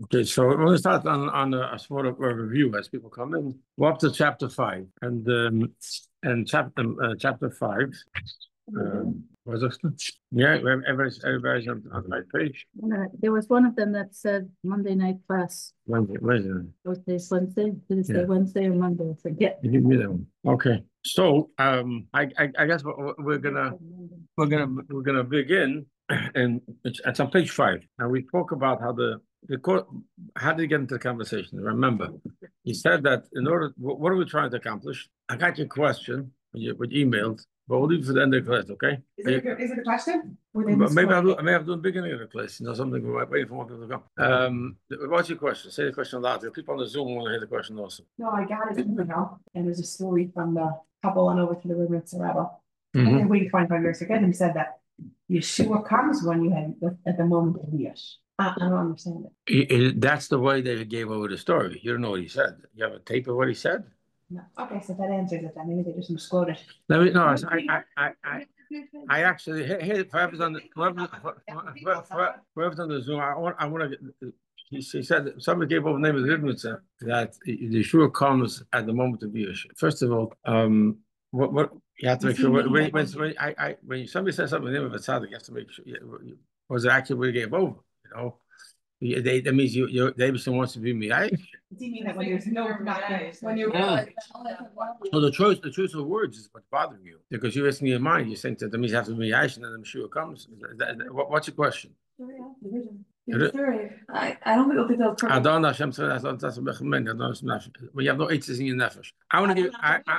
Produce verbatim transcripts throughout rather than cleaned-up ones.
Okay, so we're going to start on, on a, a sort of a review as people come in. We're up to chapter five, and um, and chapter uh, chapter five. Um, was this? Yeah, everybody's everybody's on, on the right page. Uh, there was one of them that said Monday night class. Wednesday, Wednesday. Was this Wednesday? Did it say Yeah. Wednesday or Monday? I forget. You give me that one. Okay. So um, I, I I guess we're, we're gonna we're gonna we're gonna begin, and it's, it's on page five, and we talk about how the the court how did he get into the conversation? Remember, he said that in order, what are we trying to accomplish? I got your question, you, with emailed, but we'll leave it for the end of the class, okay? Is it, a, is it a question? Maybe I'll do, maybe I'll do the beginning of the class, you know, something we're waiting for more people to come. Um, what's your question? Say the question aloud. The people on the Zoom want to hear the question also. No, I got it in now, and there's a story from the couple on over to the river in Saraba. Mhm. And then waiting twenty-five years again, he said that Yeshua comes when you had at the moment of Yesh. I, I don't understand it. He- he- that's the way they gave over the story. You don't know what he said. You have a tape of what he said? No. Okay, so that answers it then. Maybe they just misquoted. Let me, no, I, I, I, I, I actually, here, here, whoever's on the, whoever's, whoever- whoever's on the Zoom, I want, I want to, he, he said, that somebody gave over the name of the Ritmitzer, that Yeshua comes at the moment of Yesh. First of all, um, what, what, you have to make sure, when, when, when, when I, I, when somebody says something in the name of a tzaddik, you have to make sure, yeah, was it actually what he gave over, you know? Yeah, they, that means you, you, the Abishon wants to be me. I, Do you mean that when there's no when you're Yeah. so the choice, the choice of words is what's bothering you, because you're asking your mind. You think that that means you have to be Aish, and then the Yeshua comes. That- that- what- what's your question? I, I don't think those I don't know. Hashem said, I don't- that's a bechemeni. I don't know. It's not- When you have no eights in your nefesh. I want to give. I, I,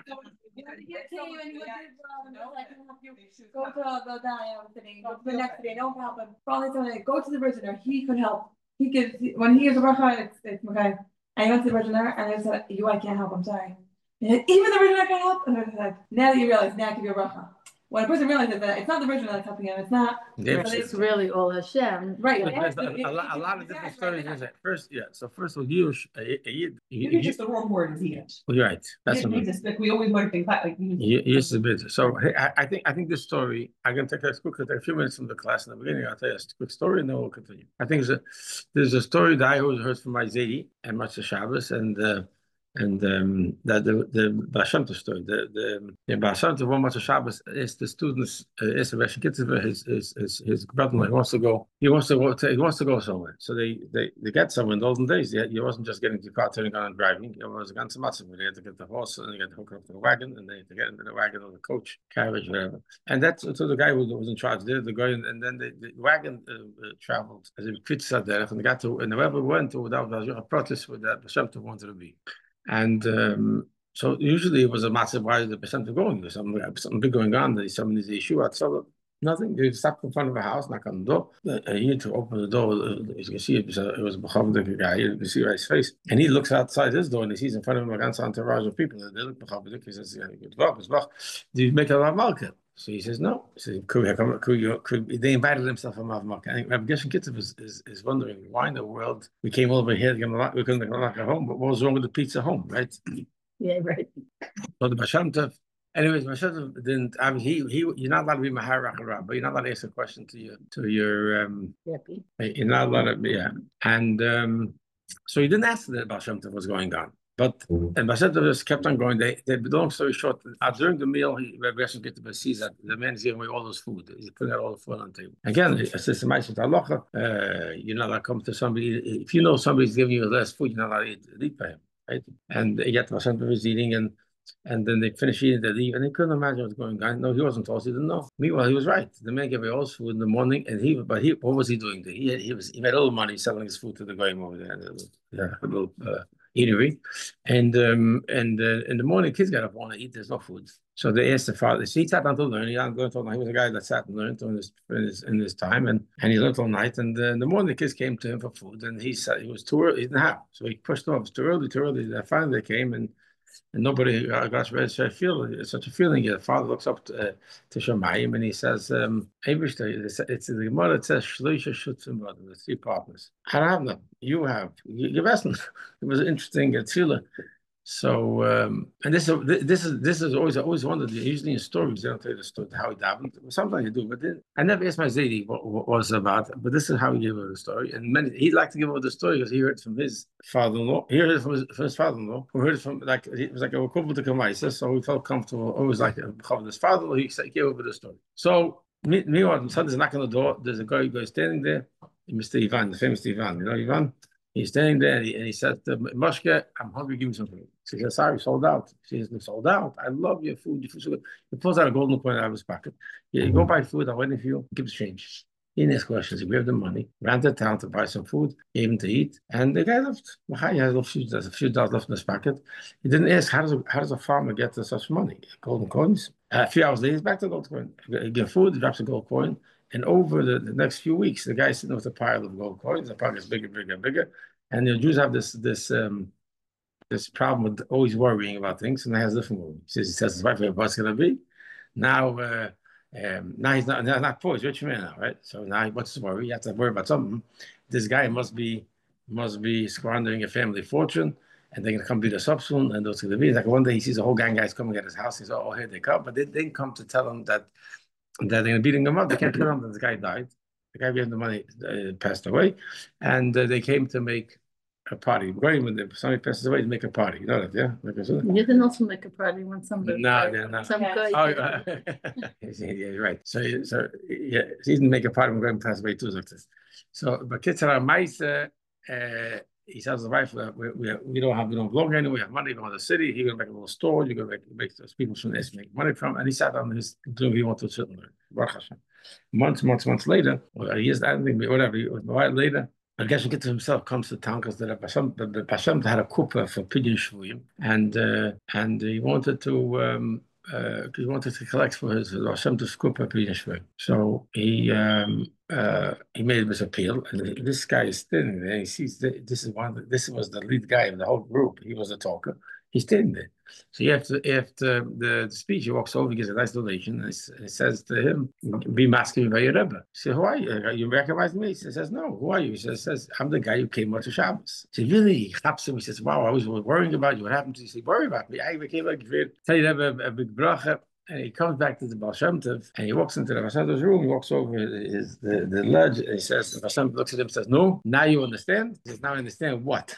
Go to the Diane thing, go to the next day, no problem. Probably something, go to the Virgin there, he could help. He could, when he gives a bracha, it's, it's okay. And he went to the Virgin there, and they said, you, I can't help, I'm sorry. And he said, even the Virgin I can't help? And they're like, now you realize, now I give you a bracha. When a person realizes that it's not the Virgin that's helping him, it's not. Yeah, But it's really all Hashem. Right. There's a, a, lot, a lot of different stories. Is it? First, yeah. So first of all, you, a, a, Yid- You you, just the wrong word is Yiddish. you're right. That's Yiddish what means it's like we always learn things like you- Ye- Yes, a bit. So hey, I, I think I think this story. I'm gonna take a quick take a few minutes from the class in the beginning. I'll tell you a quick story, and then we'll continue. I think there's a there's a story that I always heard from my Zedi and Matzah Shabbos, and uh, and um, that the the Baal Shem Tov story. The the the Baal Shem Tov one Matzah Shabbos is the students. Uh, is the Rebbe Kitzever, his his his his brother. He wants to go. He wants to go. To, he wants to go somewhere. So they they they get somewhere in the olden days. They, you wasn't just getting the car, turning on and driving. It was a ganze matzah. They had to get the horse, and they had to hook up the wagon, and they had to get into the wagon or the coach, carriage, whatever. And that's so the guy who was in charge there, the guy, and then the, the wagon uh, uh, traveled as if fit said there, and they got to, and wherever we went to, without a protest with that Shem Tov wanted to be. And um, so usually it was a massive why is the Shem Tov going? There's something, something big going on. There's somebody's issue at so nothing. They stopped in front of a house, knock on the door. Uh, he had to open the door. Uh, as you can see, it was a, it was a Bechavdik guy. You can see right his face. And he looks outside his door and he sees in front of him a ganze entourage of people. They look Bechavdik. He says, "Good luck, good luck. Do you make a Rav Malka?" So he says, "No." He says, "Could, could, could, could, they invited himself from Rav Malka." And Rabbi Gershon Kitzev is, is, is wondering why in the world we came over here to get a we couldn't get a Malka home, but what was wrong with the pizza home, right? Yeah, right. So the Baal Shem Tov, anyways, Baal Shem Tov didn't. I mean, he he. You're not allowed to be Mahar Racharab, but you're not allowed to ask a question to your to your. Um, Happy. you're not allowed to, yeah. And um, so he didn't ask the Baal Shem Tov what's going on. But and Baal Shem Tov just kept on going. They, they long story short, uh, during the meal, he Rabbi Gershon Kitzev sees that the man is giving away all his food. He's putting out all the food on the table. Again, it's just a matter of halacha. Uh, you're not allowed to come to somebody if you know somebody's giving you less food. You're not allowed to eat, eat by him, right? And yet Baal Shem Tov is eating and. And then they finish eating, they leave, and they couldn't imagine what's going on. No, he wasn't told. He didn't know. Meanwhile, he was right. The man gave away all his food in the morning, and he, but he, what was he doing? He, he was, he made all the money selling his food to the goyim over there, yeah, a little uh, eatery. And um, and uh, in the morning, kids got up and want to eat. There's no food, so they asked the father. So he sat down to learn. He, going to, he was a guy that sat and learned in his in his, in his time, and and he learned all night. And uh, in the morning, the kids came to him for food, and he said he was too early. He didn't have, so he pushed off. It was too early, too early. Finally, they came and. And nobody uh, got ready to feel such a feeling. The father looks up to, uh, to Shemayim and he says, um, it's, it's the Gemara, it says, Shloisha Shutzim, the three partners. I don't have them. You have. You, you're asking. It was interesting. It's So, um, and this is this is this is always always wondered. Usually in stories, they don't tell you the story how it happened. Sometimes you do, but then, I never asked my Zaidi what, what was about. But this is how he gave her the story, and many, he'd like to give her the story because he heard it from his father-in-law. He heard it from his, from his father-in-law, who heard it from like it was like a couple to Kamaisa, so he felt comfortable. Always like his father-in-law. He said, gave over the story. So meanwhile, suddenly there's a knock on the door. There's a guy who goes standing there, Mister Ivan, the famous Ivan. You know Ivan. He's standing there and he, and he said, to Moshke, I'm hungry, give me some food. She says, sorry, sold out. She says, sold out. I love your food. Your food's so good. He pulls out a golden coin out of his pocket. Yeah, you go buy food, I'm waiting for you. Give the change. He didn't ask questions. He gave the money, ran to town to buy some food, gave him to eat, and the guy left. He has a few, a few dollars left in his pocket. He didn't ask, how does a, how does a farmer get to such money? Golden coins. Uh, a few hours later, he's back to the gold coin. He gives food, he drops a gold coin. And over the, the next few weeks, the guy's sitting with a pile of gold coins. The pile gets bigger, bigger, bigger. And the Jews have this this um, this problem with always worrying about things, and he has a different worry. He says, he says his wife, what's going to be? Now, uh, um, now he's not, now not poor, he's rich man now, right? So now what's his worry? You have to worry about something. This guy must be must be squandering a family fortune, and they're going to come beat us up soon, and those going to be. Like one day he sees a whole gang of guys coming at his house. He says, oh, here they come. But they didn't come to tell him that, that they're going to beat him up. They can't tell him that the guy died. The guy gave the money uh, passed away, and uh, they came to make a party. When somebody passes away, to make a party. You know that, yeah? Like you can also make a party when somebody. No, no, no. Some Yeah. guy. Oh, uh, yeah, you're right. So, so yeah, he didn't make a party when going pass away too. Like this. So, but Kitzara Maisa, uh, he tells the wife, uh, we, we, we don't have we don't belong anywhere. We have money. We go to the city. He's gonna make a little store. You're gonna make, make those people from this make money from. And he sat on his doing what he wanted to sit there. Months, months, months later, or years, I don't think, whatever. A while later, I guess Gitta himself comes to town because the Hashem, the Hashem had a kuppah for Pidyon Shvuyim, and uh, and he wanted to um, uh, he wanted to collect for his Hashem to kuppah Pidyon Shvuyim. So he um, uh, he made this appeal, and this guy is standing there. He sees that this is one. Of the, this was the lead guy of the whole group. He was a talker. He's standing there. So after after the, the speech, he walks over, he gives a nice donation, and he says to him, "Be masking by your Rebbe." He said, "Who are you? You recognize me?" He says, "No. Who are you?" He says, says "I'm the guy who came out to Shabbos." He said, "Really?" He claps him. He says, "Wow, I was worrying about you. What happened to you?" He said, "Worry about me. I became like tell you Rebbe a, a big bracha." And he comes back to the Baal Shem Tov, and he walks into the Baal Shem Tov's room. He walks over his the, the ledge, and he says, the Baal Shem Tov looks at him and says, "No, now you understand." He says, "Now I understand what?"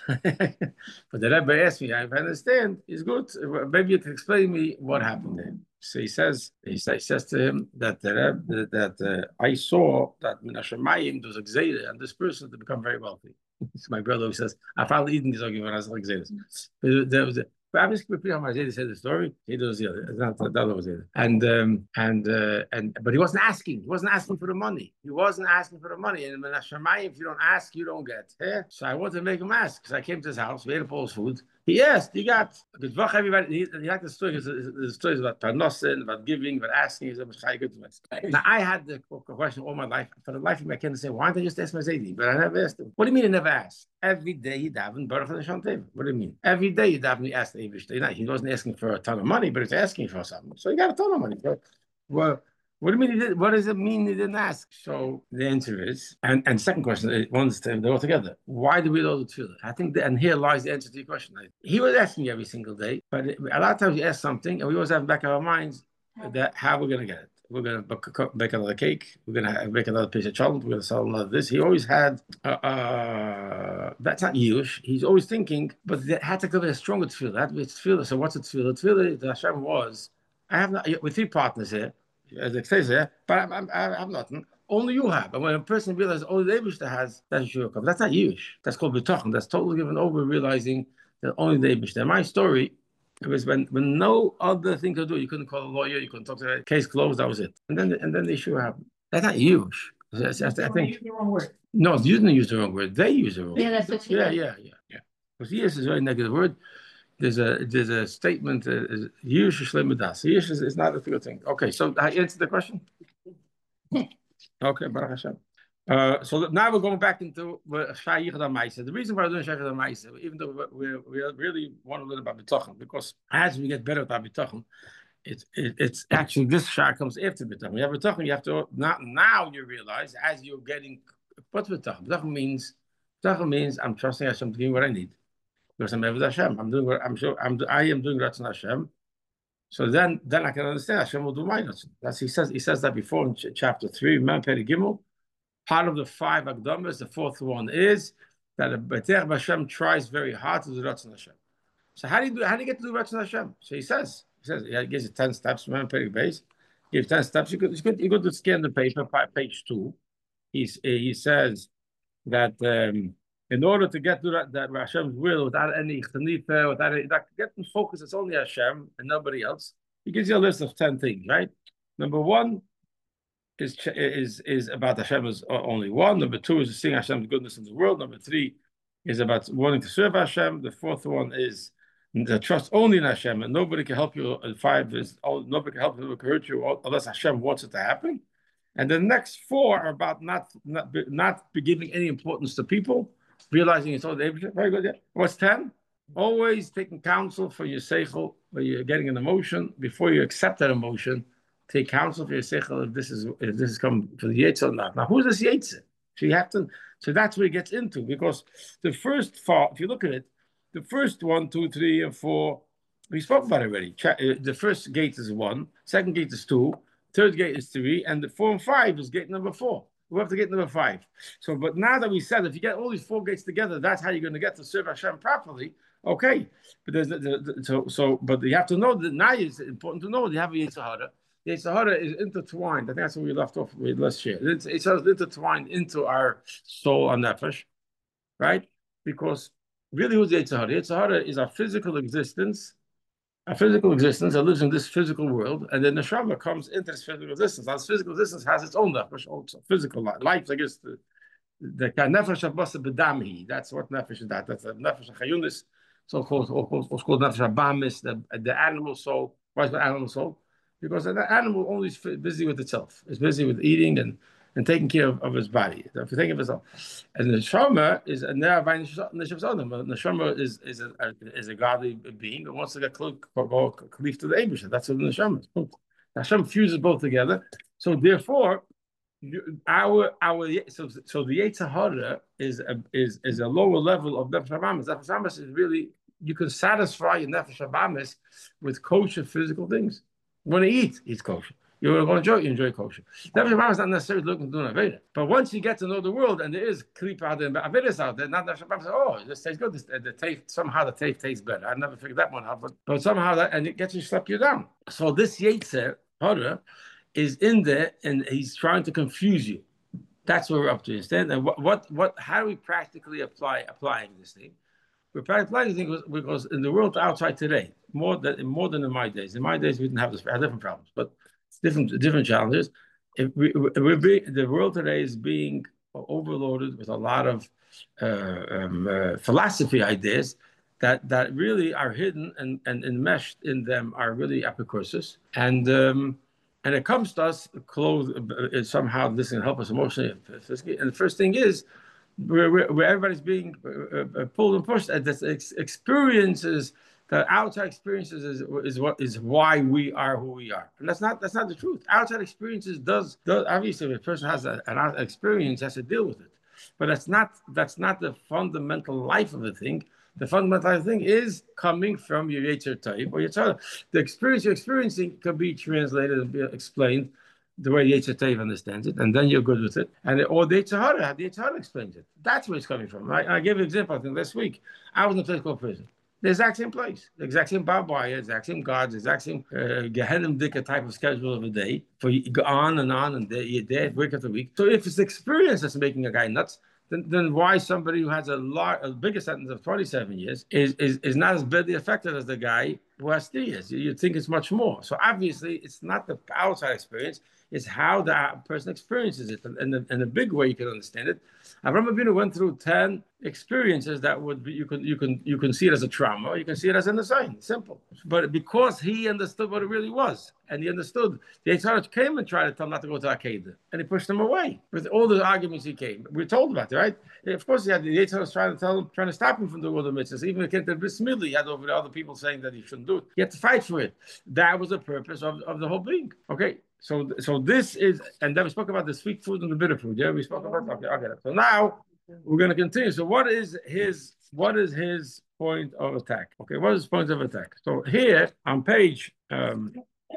But the Rebbe asked me, "If I understand, it's good. Maybe you can explain me what happened there." So he says, he says, he says to him that the Rebbe, that uh, I saw that Min HaShamayim there was a gzeira on this person to become very wealthy. So my brother who says, "I found eating this argument when I was like gzeiras." There was a But I'm just repeating how Zayda said the story. He does the other. It's not the other was it. And um, and uh, and but he wasn't asking. He wasn't asking for the money. He wasn't asking for the money. And in Hashemayim, if you don't ask, you don't get. Yeah? So I wanted to make him ask because I came to his house. We ate up all his food. He asked. He got. Good luck, everybody. He, he had the story. The story is about parnosin, about giving, about asking. Now I had the question all my life. For the life of me, I can't say why don't I just ask my Zaydi? But I never asked him. What do you mean I never asked? Every day you daven baruch Hashem Teva. What do you mean? Every day you daven, you ask the Eibush. He wasn't asking for a ton of money, but he's asking for something. So he got a ton of money. Well, what do you mean he did? What does it mean he didn't ask? So the answer is, and and second question, one's they're all together. Why do we know the tefillah? I think, that, and here lies the answer to your question. He was asking me every single day, but a lot of times you ask something, and we always have in the back of our minds that how we're going to get it. We're going to bake another cake. We're going to make another piece of chocolate. We're going to sell another this. He always had, uh, uh, that's not Yush. He's always thinking, but it had to be a stronger tefillah. That had to be a tefillah. So what's a tefillah? Tefillah, the Hashem was, I have not, with three partners here, as it says here, but I'm, I'm, I have nothing. Only you have. And when a person realizes only the Eibishter has, that's Yeshua. That's not Yush. That's called B'tochen. That's totally given over, realizing that only the Eibishter. My story, it was when, when no other thing to do. You couldn't call a lawyer. You couldn't talk to the case closed. That was it. And then and then the issue happened. That's not huge. I, I, I think. The wrong word. No, you didn't use the wrong word. They use the wrong word. Yeah, that's what she Yeah, did. yeah, yeah, yeah. Because yes is a very negative word. There's a there's a statement. Yush shlemudas. Yush is not a good thing. Okay, so I answered the question. Okay, Baruch Hashem. Uh, so now we're going back into Shai Yichud HaMaisa. The reason why we're doing Shai Yichud HaMaisa, even though we we really want to learn about B'tochen, because as we get better at B'tochen, it's it, it's actually this Shai comes after B'tochen. You have B'tochen, you have to not now you realize as you're getting what's B'tochen. B'tochen means B'tochen means I'm trusting Hashem to give me what I need. because I'm Eved Hashem. I'm doing what I'm sure I'm I am doing Ratzon Hashem. So then, then I can understand Hashem will do my Ratzon. That's he says. He says that before in ch chapter three, Man Peri Gimel. Part of the five Akdamas, the fourth one is that a B'terech Hashem tries very hard to do Ratzon Hashem. So how do you do? How do you get to do Ratzon Hashem? So he says, he says, he gives you ten steps. Man Peri base, gives ten steps. You could, you could, you could scan the paper, page two. He's he says that um, in order to get to that, that Hashem's will without any chanifa, without any, that getting focus, it's only Hashem and nobody else. He gives you a list of ten things, right? Number one is is is about Hashem as only one. Number two is seeing Hashem's goodness in the world. Number three is about wanting to serve Hashem. The fourth one is the trust only in Hashem, and nobody can help you. And five is oh, nobody can help you, nobody can hurt you unless Hashem wants it to happen. And the next four are about not not not giving any importance to people, realizing it's all the very good. Yeah. What's ten? Always taking counsel for your seichel, when you're getting an emotion before you accept that emotion. Take counsel for your seichel if this is if this is coming for the yetzer or not. Now, who's this yetzer? So you have to. So that's what it gets into, because the first four, if you look at it, the first one, two, three, and four, we spoke about it already. The first gate is one, second gate is two, third gate is three, and the four and five is gate number four. We have to get number five. So, but now that we said, if you get all these four gates together, that's how you're going to get to serve Hashem properly. Okay, but there's the, the, the, so so. But you have to know that now it's important to know that you have a yetzer hara. The yetzer hara is intertwined. I think that's what we left off with last year. It's, it's intertwined into our soul and nefesh, right? Because really, who's the yetzer hara? The yetzer hara is our physical existence. A physical existence that lives in this physical world, and then the neshama comes into this physical existence. Now, this physical existence has its own nefesh, also physical life. Life, I guess, the the nefesh of basa bedamhi. That's what nefesh is. That that's the nefesh of chayunis, so called, also called nefesh abamis, the the animal soul. Why is it animal soul? Because the animal only is busy with itself. It's busy with eating and and taking care of, of his body, if you think of itself. And the neshama is a neshama. The neshama is is a, is a godly being that wants to get close to the Eibush. That's what the neshama is. Hashem fuses both together. So therefore, our our so so the yetzer hara is a, is is a lower level of nefesh habamis. Nefesh habamis is really, you can satisfy your nefesh habamis with kosher physical things. You want to eat, eat kosher. You want to enjoy, you enjoy kosher. Nefesh habamis is not necessarily looking to do an aveda. But once you get to know the world, and there is klipa out there, avedas out there, not nefesh habamis. Oh, this tastes good. This, the taste, somehow the taste tastes better. I never figured that one out, but but somehow that, and it gets you slap you down. So this yetzer hara is in there, and he's trying to confuse you. That's what we're up to instead. And what what what? How do we practically apply applying this thing? We're applying this thing because, because in the world outside today, more than more than in my days. In my days, we didn't have this. We had different problems, but different different challenges. If we, we're being, the world today is being overloaded with a lot of uh, um, uh, philosophy ideas that that really are hidden and and enmeshed in them are really apocryphal. And um, and it comes to us close uh, somehow. This can help us emotionally and physically. And the first thing is where, where, where everybody's being uh, pulled and pushed at this ex experiences. The outside experiences is is what is why we are who we are, and that's not that's not the truth. Outside experiences does does obviously, if a person has a, an outside experience, has to deal with it, but that's not that's not the fundamental life of the thing. The fundamental life of the thing is coming from your yetzer type or yetzer. The experience you're experiencing can be translated and be explained the way yetzer type understands it, and then you're good with it. And or the yetzer hara, the yetzer hara explains it. That's where it's coming from. I, I gave you an example. I think last week I was in a place called prison. The exact same place, the exact same barbed wire, the exact same guards, the exact same uh, Gehenim Dika type of schedule of a day for you go on and on and day, day week after week. So if it's the experience that's making a guy nuts, then, then why somebody who has a large, a bigger sentence of twenty-seven years is, is, is not as badly affected as the guy who has three years? You, you'd think it's much more. So obviously, it's not the outside experience. It's how the person experiences it. And in the, in the big way you can understand it, Avraham Avinu went through ten experiences that would be, you can you can you can see it as a trauma, or you can see it as an assign. Simple. But because he understood what it really was, and he understood, the yetzer hara came and tried to tell him not to go to Akedah, and he pushed him away with all the arguments he came. We're told about it, right? Of course, he had the yetzer hara was trying to tell him, trying to stop him from doing all the mitzvahs. Even if he came to Bris Milah, he had over the other people saying that he shouldn't do it. He had to fight for it. That was the purpose of, of the whole being. Okay. So, so this is, and then we spoke about the sweet food and the bitter food. Yeah, we spoke about. Okay, okay. So now we're going to continue. So, what is his what is his point of attack? Okay, what is his point of attack? So here on page um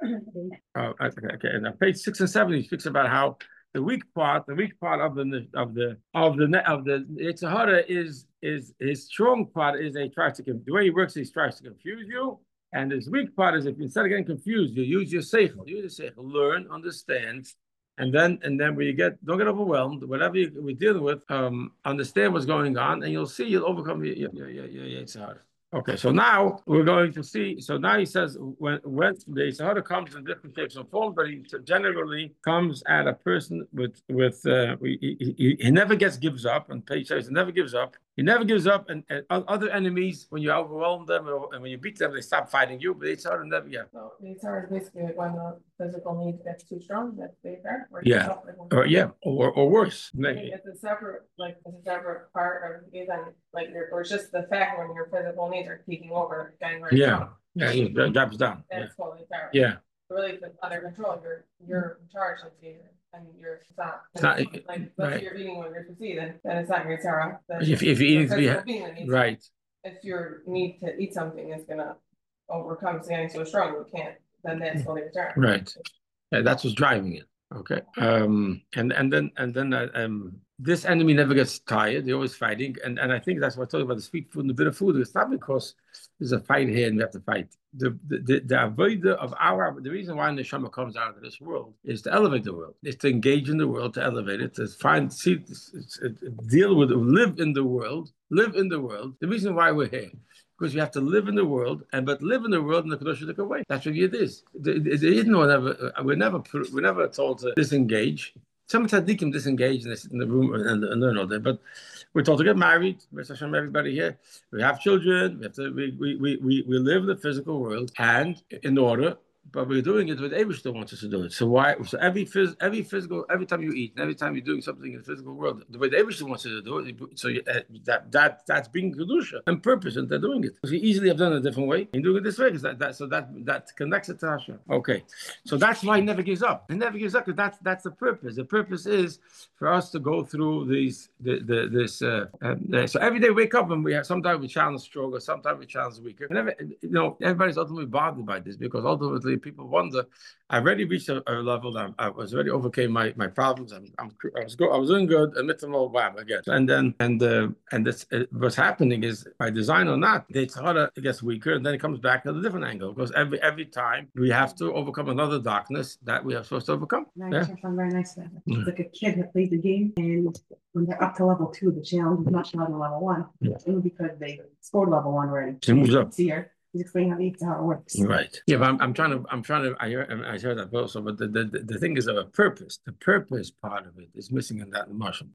uh, okay, okay, and on page six and seven, he speaks about how the weak part, the weak part of the of the of the of the Yetzer Hara is is his strong part is he tries to the way he works. He tries to confuse you, and his weak part is if instead of getting confused, you use your seichel. Use your seichel, learn, understand, and then and then when you get don't get overwhelmed. Whatever you, we're dealing with, um, understand what's going on, and you'll see you'll overcome your your your, your Yetzer Hara. Okay, so now we're going to see. So now he says when when the Yetzer Hara comes in different shapes and forms, but he generally comes at a person with with uh, he, he, he never gets gives up. And page says he never gives up. He never gives up. And, and other enemies, when you overwhelm them or, and when you beat them, they stop fighting you. But the Yetzer Hara never. Yeah. So it's hard basically like when the physical need gets too strong, that's they start. Yeah. Or yeah, or or worse. Maybe it's a separate, like it's a separate part of even like your, or just the fact when your physical needs are taking over, getting very Yeah. strong. Yeah, he drops down. Yeah. That's totally fair. Yeah. Really, if it's under control, you're you're in charge of the and you're it's not. It's not- like let's right. say you're eating what you're supposed to eat, then then it's not your Sarah. If if you eat it, be right. If your need to eat something is gonna overcome getting so strong, you can't. Then that's totally your Right. Yeah, that's what's driving it. Okay. Um, and and then and then uh, um, this enemy never gets tired. They're always fighting, and and I think that's what I told you about the sweet food and the bitter food. It's not because there's a fight here and we have to fight. The the the, the avoider of our the reason why the Neshama comes out of this world is to elevate the world. Is to engage in the world, to elevate it, to find see deal with live in the world, live in the world. The reason why we're here. Because you have to live in the world, and but live in the world in the Kedosh way. That's what it is. The, the, the Yidden were never, we're never, we're never told to disengage. Some tzaddikim disengage and they sit in the room and, and learn all day. But we're told to get married. Hashem, everybody here. We have children. We have to. We we we we, we live in the physical world, and in order. But we're doing it with Eibishter wants us to do it. So why? So every phys, every physical, every time you eat, and every time you're doing something in the physical world, the way the Eibishter wants you to do it. So you, uh, that that that's being kedusha and purpose, and they're doing it. So you easily have done it a different way. And doing it this way because that, that so that that connects it to Hashem. Okay, so that's why he never gives up. He never gives up because that's that's the purpose. The purpose is for us to go through these the the this. Uh, uh, so every day we wake up and we have sometimes we challenge stronger, sometimes we challenge weaker. And every, you know, everybody's ultimately bothered by this because ultimately. People wonder. I already reached a, a level that I, I was already overcame my my problems. I'm, I'm I was go, I was doing good. And mitzvah wham again. And then and uh, and this uh, what's happening is by design or not, it's harder. It gets weaker, and then it comes back at a different angle because every every time we have to overcome another darkness that we are supposed to overcome. Nice, Yeah. I'm very nice. It's Mm. like a kid that plays the game, and when they're up to level two, the challenge is much harder than level one. Yeah. Only because they scored level one already. So it moves up. See here, he's explaining how the Yetzer Hara works. Right. Yeah, but I'm, I'm trying to, I'm trying to, I heard, I heard that also, but the, the, the thing is of a purpose. The purpose part of it is missing in that emotion.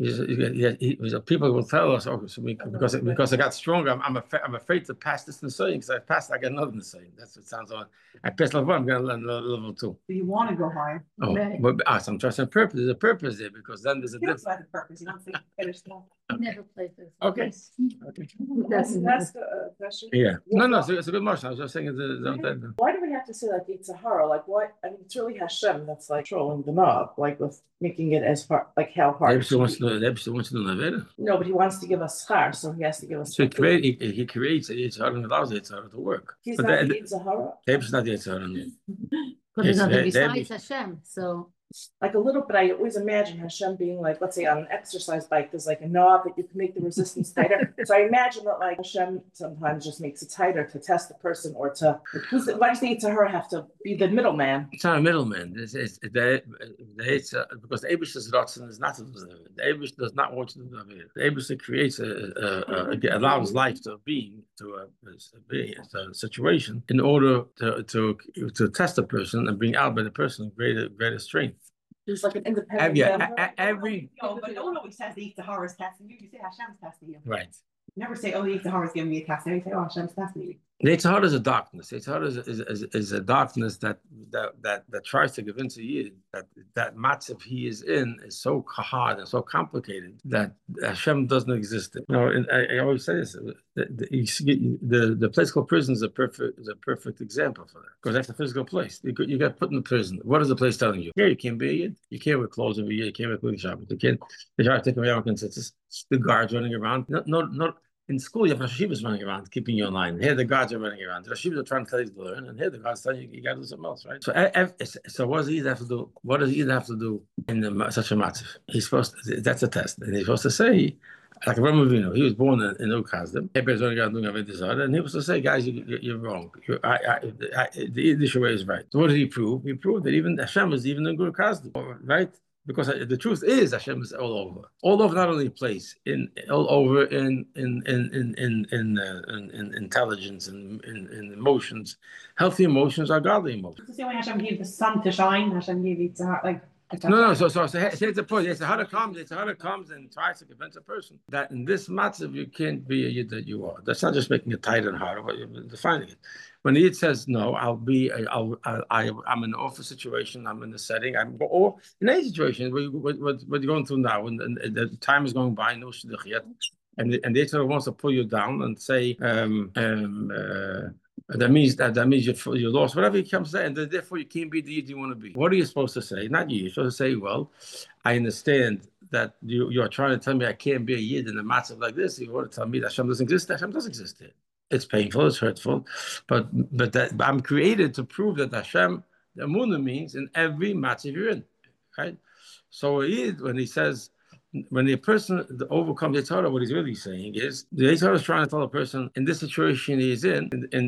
People will tell us, oh, so we, because, because I got stronger, I'm, I'm, afraid, I'm afraid to pass this Nisayin because I passed, I got another Nisayin. That's what it sounds like. I passed level one, I'm going to learn level two. So you want to go higher. Oh, Right. but ah, so I'm trusting purpose. There's a purpose there because then there's a You don't difference. have the purpose, you don't think finish stuff. He never played this. Okay. Okay. That's- That's the uh, question. Yeah. No, no, it's a, it's a good motion. I was just saying it's a, the, Why do we have to say like Yetzer Hara? Like what? I mean, it's really Hashem that's like trolling the knob, like with making it as hard, like how the hard. Eibishter wants to know, the Eibishter wants to know Neveda. No, but he wants to give us schar, so he has to give us. So he, something. create, he, he creates it, it's hard and allows it to work. He's But not the, the Yetzer Hara. the Eibishter is not the Yetzer Hara. Because there's Yes, nothing they- they- besides Hashem, so. Like a little bit, I always imagine Hashem being like, let's say on an exercise bike, there's like a knob that you can make the resistance tighter. So I imagine that like Hashem sometimes just makes it tighter to test the person or to, who's the, why does the Yetzer Hara have to be the middleman? It's not a middleman. It's, it's, the, the, it's uh, because the Eibishter's Ratzon is not to do it. The Eibishter does not want you to do it. The Eibishter creates a, a, a, a, allows life to a being, to a, a, being, to a situation in order to, to, to test a person and bring out by the person greater, greater strength. There's like an independent. Every, yeah, member. a- a- every, No, but no one always says the Yetzer Hara is testing you. You say Hashem's testing you. right. You never say, oh, the Yetzer Hara is giving me a test. You say, oh, Hashem's testing you. The Yetzer Hara is a darkness. The Yetzer Hara is, is, is, is a darkness that, that that that tries to convince a Yid that that matzav he is in is so hard and so complicated that Hashem doesn't exist. You know, and I, I always say this: the the, you, the the place called prison is a perfect is a perfect example for that because that's a physical place. You got, you got put in prison. What is the place telling you? Yeah, you can't be a Yid. You can't wear clothes every year. You can't wear clothing shop. You can't. They try to take away our consensus. The guards running around. No, no, no. in school, you have yeshivas running around, keeping you in line. Here, the guards are running around. The yeshivas are trying to tell you to learn, and here, the guards tell you you got to do something else, right? So, ev- so what does he have to do? What does he have to do in the, such a matzav? He's supposed to, that's a test, and he's supposed to say, like Avraham Avinu, he was born in, in Ukazdim. Everybody's running around doing Avodah Zarah, and he was to say, guys, you, you, you're wrong. You're, I, I, I, the Yiddish way is right. So what did he prove? He proved that even Hashem is even in Ukazdim, right? Because the truth is Hashem is all over, all over, not only place, in all over in in in in in in, uh, in, in intelligence and in, in emotions. Healthy emotions are godly emotions. It's the same way Hashem gave the sun to shine. Hashem gave it to like. No, no. So, so, so here's the point. It's how it comes. It's how it comes and tries to convince a person that in this matzav you can't be a yid that you are. That's not just making it tight and hard, but you're defining it. When the yid says no, I'll be. I'll. I. I'm in an office situation. I'm in the setting. I'm or in any situation where you, what, what, what you're going through now, and, and the time is going by, no shidduch yet, and the, and the sort of wants to pull you down and say. Um, um, uh, That means that that means you're, you're lost, whatever he comes to say, and therefore you can't be the yid you want to be. What are you supposed to say? Not you. You're supposed to say, well, I understand that you, you're trying to tell me I can't be a yid in a matzav like this. You want to tell me that Hashem doesn't exist. Hashem does exist here. It's painful, it's hurtful, but but that but I'm created to prove that Hashem, the Emunah means in every matzav you're in, right? So a yid, when he says, when the person overcomes Yetzer Hara, what he's really saying is the Yetzer Hara is trying to tell a person in this situation he's in, and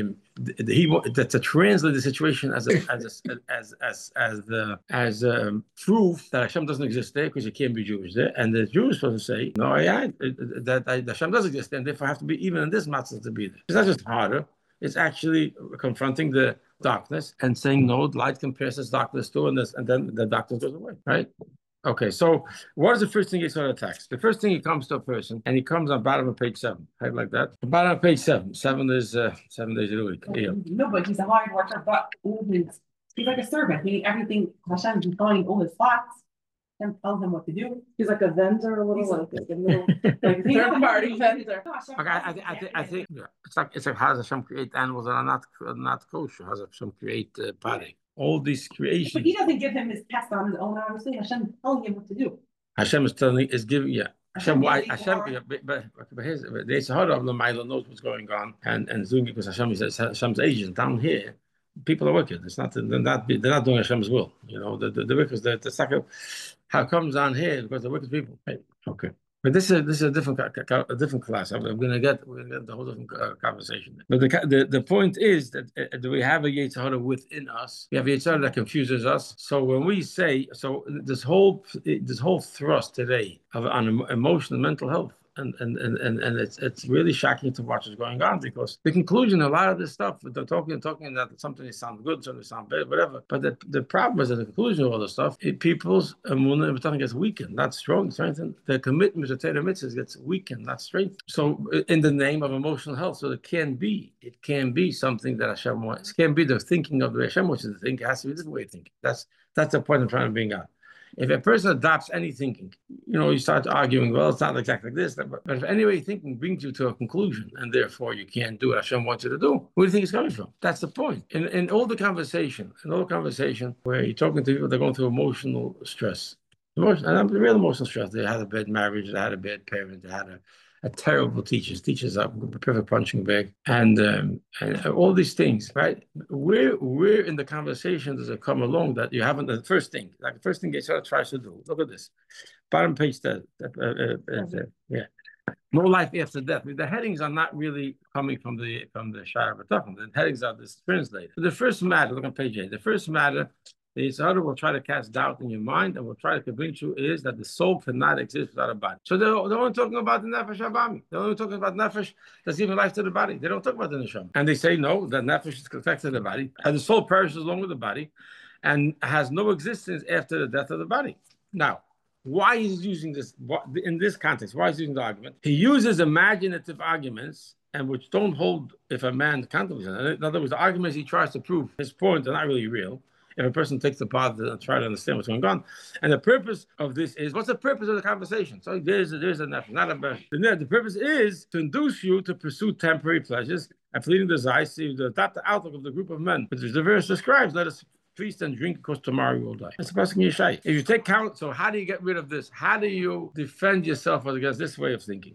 he that to translate the situation as a, as a, as as as the as um, proof that Hashem doesn't exist there because you can't be Jewish there, and the Jew is supposed to say no, yeah, that, that Hashem does exist there, and therefore have to be even in this matzah to be there. It's not just harder; it's actually confronting the darkness and saying no, light compares this darkness to, and this, and then the darkness goes away, right? Okay, so what is the first thing he sort of attacks? The first thing he comes to a person, and he comes on bottom of page seven, right, like that. Bottom of page seven. Seven is uh, seven days a week. Yeah. No, but he's a hard worker, but all his, he's like a servant. He everything Hashem defined all his thoughts and tells him what to do. He's like a vendor, a little like, like a little like third party vendor. Okay, I, I, I think I think yeah. It's like it's like how does Hashem create animals that are not not kosher? How does Hashem create uh, party? All these creations. But he doesn't give him his test on his own, obviously. Hashem telling him what to do. Hashem is telling, is giving, yeah. Hashem, why? Hashem, Hashem yeah, but, but, but here's the Yetzer Hara of the Mila knows what's going on and, and doing it because Hashem is Hashem's agent. Down here, people are wicked. It's not, they're not, they're not doing Hashem's will. You know, the, the, the wicked, the, the sucker, how it comes down here because they're wicked people. Right? Okay. But this is this is a different a different class. I'm, I'm going to get we're going to get the whole different uh, conversation. But the, the the point is that uh, do we have a Yetzer Hara within us? We have a Yetzer Hara that confuses us. So when we say so, this whole this whole thrust today of on emotional mental health. And and and and and it's it's really shocking to watch what's going on because the conclusion, a lot of this stuff, they're talking and talking that something sounds good, something sounds bad, whatever. But the, the problem is that the conclusion of all this stuff, it, people's emunah gets weakened, not strong, strengthened. Their commitment to Torah mitzvahs gets weakened, not strengthened. So in the name of emotional health, so it can be, it can be something that Hashem wants. It can be the thinking of the Hashem wants you to think. It has to be a different way of thinking. That's that's the point I'm trying to bring out. If a person adopts any thinking, you know, you start arguing, well, it's not exactly like this, but, but if any way of thinking brings you to a conclusion, and therefore you can't do what Hashem wants you to do, where do you think it's coming from? That's the point. In, in all the conversation, in all the conversation where you're talking to people, they're going through emotional stress. Emotion, and I'm real emotional stress. They had a bad marriage, they had a bad parent, they had a A terrible teachers, teachers are a perfect punching bag, and um, and all these things, right? Where where in the conversation does it come along that you haven't? The first thing, like the first thing Yetzer Hara tries to do. Look at this, bottom page. That uh, uh, uh, yeah, no life after death. The headings are not really coming from the from the Shara B'Tachon. The headings are this translated. The first matter. Look on page eight. The first matter. The Yetzer Hara will try to cast doubt in your mind and will try to convince you is that the soul cannot exist without a body. So they're, they're only talking about the Nefesh Abami. They're only talking about Nefesh that's giving life to the body. They don't talk about the Neshama. And they say, no, that Nefesh is connected to the body, and the soul perishes along with the body, and has no existence after the death of the body. Now, why is he using this, in this context, why is he using the argument? He uses imaginative arguments, and which don't hold if a man contemplates it. In other words, the arguments he tries to prove, his point, are not really real. If a person takes the part to try to understand what's going on. And the purpose of this is, what's the purpose of the conversation? So there's, there's a nefesh, not a nefesh. The purpose is to induce you to pursue temporary pleasures and fleeting desires to adopt the outlook of the group of men. But the verse describes, let us feast and drink because tomorrow you will die. That's the person Yeshai. If you take count, so how do you get rid of this? How do you defend yourself against this way of thinking?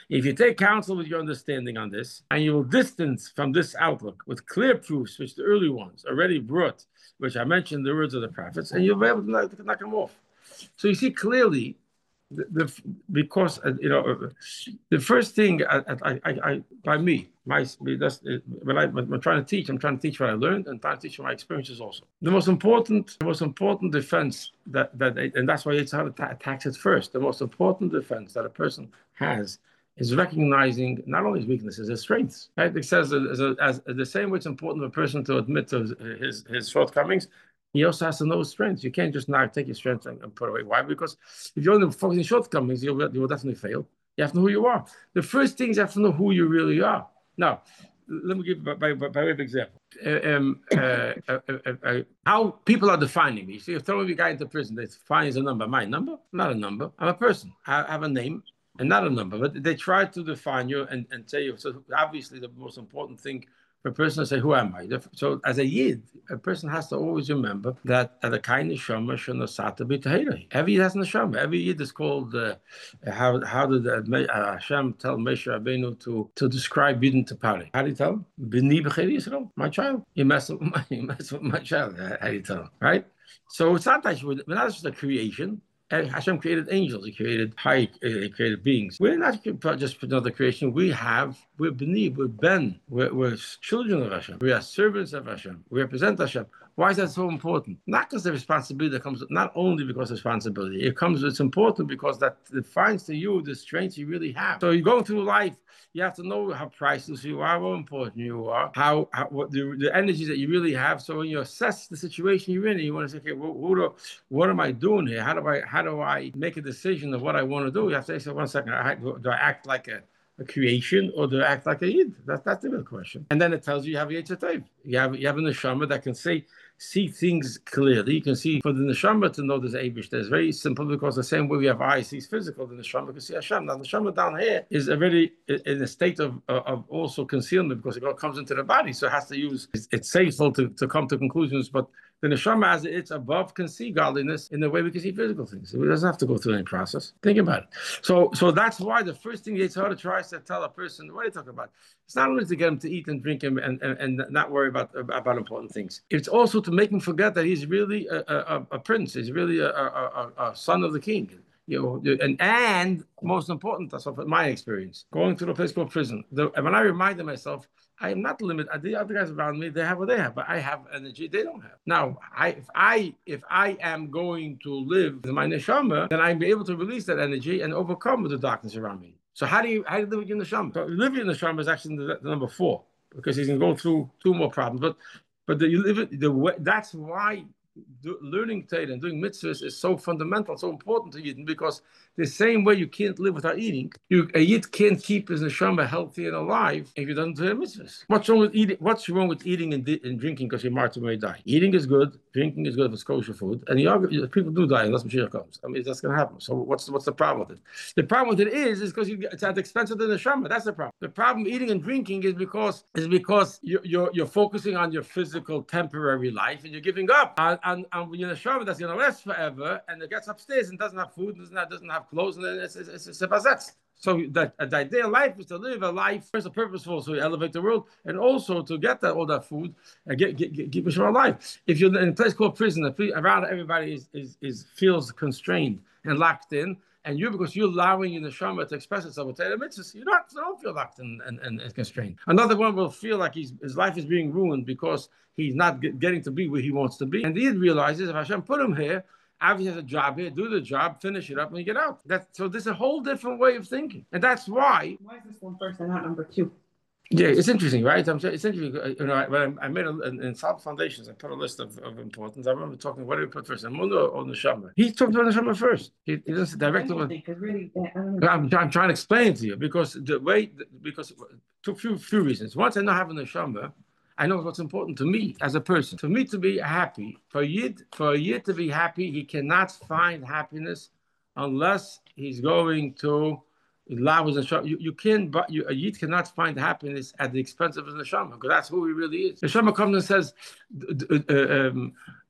If you take counsel with your understanding on this, and you will distance from this outlook with clear proofs, which the early ones already brought, which I mentioned the words of the prophets, and you'll be able to knock, to knock them off. So you see clearly, the, the because uh, you know, the first thing I, I, I, I by me, my that's when I when I'm trying to teach, I'm trying to teach what I learned and trying to teach from my experiences also. The most important, the most important defense that that and that's why it's how to attacks it first. The most important defense that a person has is recognizing not only his weaknesses, his strengths. Right? It says as, a, as the same way it's important for a person to admit to his his shortcomings. He also has to know his strengths. You can't just now take your strengths and, and put away. Why? Because if you're only focusing on shortcomings, you will, you will definitely fail. You have to know who you are. The first thing is you have to know who you really are. Now, let me give by, by, by way of example. Uh, um, uh, uh, uh, uh, how people are defining me. So you're throwing a guy into prison, they define as a number. My number? Not a number. I'm a person. I have a name and not a number. But they try to define you and, and tell you. So obviously the most important thing for a person to say, who am I? So as a yid, a person has to always remember that at a kind of neshama shenasata b'tahira. Every yid has a neshama. Every yid is called. Uh, how how did uh, Hashem tell Moshe Rabbeinu to to describe Yidden to Pari? How did he tell him? B'ni b'chei Yisrael, my child. You mess with my you mess with my child. How do you tell him? Right. So it's not that we're not just a creation. Hashem created angels. He created high, uh, he created beings. We're not just another creation. We have, we're beneath, we're ben, we're, we're children of Hashem. We are servants of Hashem. We represent Hashem. Why is that so important? Not because the responsibility that comes, not only because of responsibility. It comes, it's important because that defines to you the strengths you really have. So you're going through life, you have to know how priceless you are, how important you are, how, how what the, the energies that you really have. So when you assess the situation you're in, you want to say, okay, well, who do, what am I doing here? How do I how do I make a decision of what I want to do? You have to say, one second, I, do I act like a, a creation or do I act like a yid? That's that's the real question. And then it tells you you have a yetzer tov. You have you have a neshama that can say. See things clearly. You can see for the neshama to know there's Eibush. That's very simple because the same way we have eyes sees physical, the neshama can see Hashem. Now the neshama down here is already in a state of of also concealment because it all comes into the body, so it has to use. It's, it's safer to, to come to conclusions, but the neshama as it's above can see godliness in the way we can see physical things. It doesn't have to go through any process. Think about it. So so that's why the first thing Yetzer Hara tries to tell a person, what are you talking about? It's not only to get him to eat and drink and and, and not worry about about important things. It's also to make him forget that he's really a, a, a prince. He's really a, a, a, a son of the king. You know, and and most important, that's what my experience going to the place called prison. The, when I reminded myself, I am not limited. The other guys around me, they have what they have, but I have energy they don't have. Now, I if I if I am going to live with my neshama, then I'll be able to release that energy and overcome the darkness around me. So how do you how do you live with your neshama? So living in the neshama is actually the, the number four because he's going to go through two more problems, but. But the, you live it, the way, that's why do, learning Torah and doing mitzvahs is so fundamental, so important to Yidden, because the same way you can't live without eating, you, a Yid can't keep his neshama healthy and alive if he doesn't do mitzvahs. What's wrong with eating? What's wrong with eating and, and drinking because you're martyr may die? Eating is good, drinking is good if it's kosher food, and you, people do die unless Mashiach comes. I mean, that's going to happen. So what's what's the problem with it? The problem with it is is because it's at the expense of the neshama. That's the problem. The problem eating and drinking is because is because you're you're, you're focusing on your physical temporary life and you're giving up on on, on your neshama that's going to last forever, and it gets upstairs and doesn't have food, doesn't have, doesn't have clothes, and then it's it's, it's, it's a bazetz. So that the idea of life is to live a life first, purposeful, so you elevate the world, and also to get that all that food and get get get, get Mishra alive. If you're in a place called prison, around everybody is, is is feels constrained and locked in, and you because you're allowing your neshama to express itself with Torah mitzvahs, you not you don't feel locked in and, and, and constrained. Another one will feel like he's, his life is being ruined because he's not get, getting to be where he wants to be, and he realizes if Hashem put him here. Obviously has a job here, do the job, finish it up, and you get out. That, so there's a whole different way of thinking. And that's why... Why is this one first and not number two? Yeah, it's interesting, right? I'm saying it's interesting. You know, when I, I made a, in South Foundations, I put a list of, of importance. I remember talking, what do we put first? Amunah or Neshama? He talked about Neshama first. He, he doesn't directly... Really, I'm, I'm trying to explain it to you because the way... Because two few, few reasons. Once I know having Neshama, I know what's important to me as a person. For me to be happy, for a Yid, for a Yid to be happy, he cannot find happiness unless he's going to allow his neshama. You, you can't, but you, a Yid cannot find happiness at the expense of his neshama, because that's who he really is. Neshama comes and says, uh, um,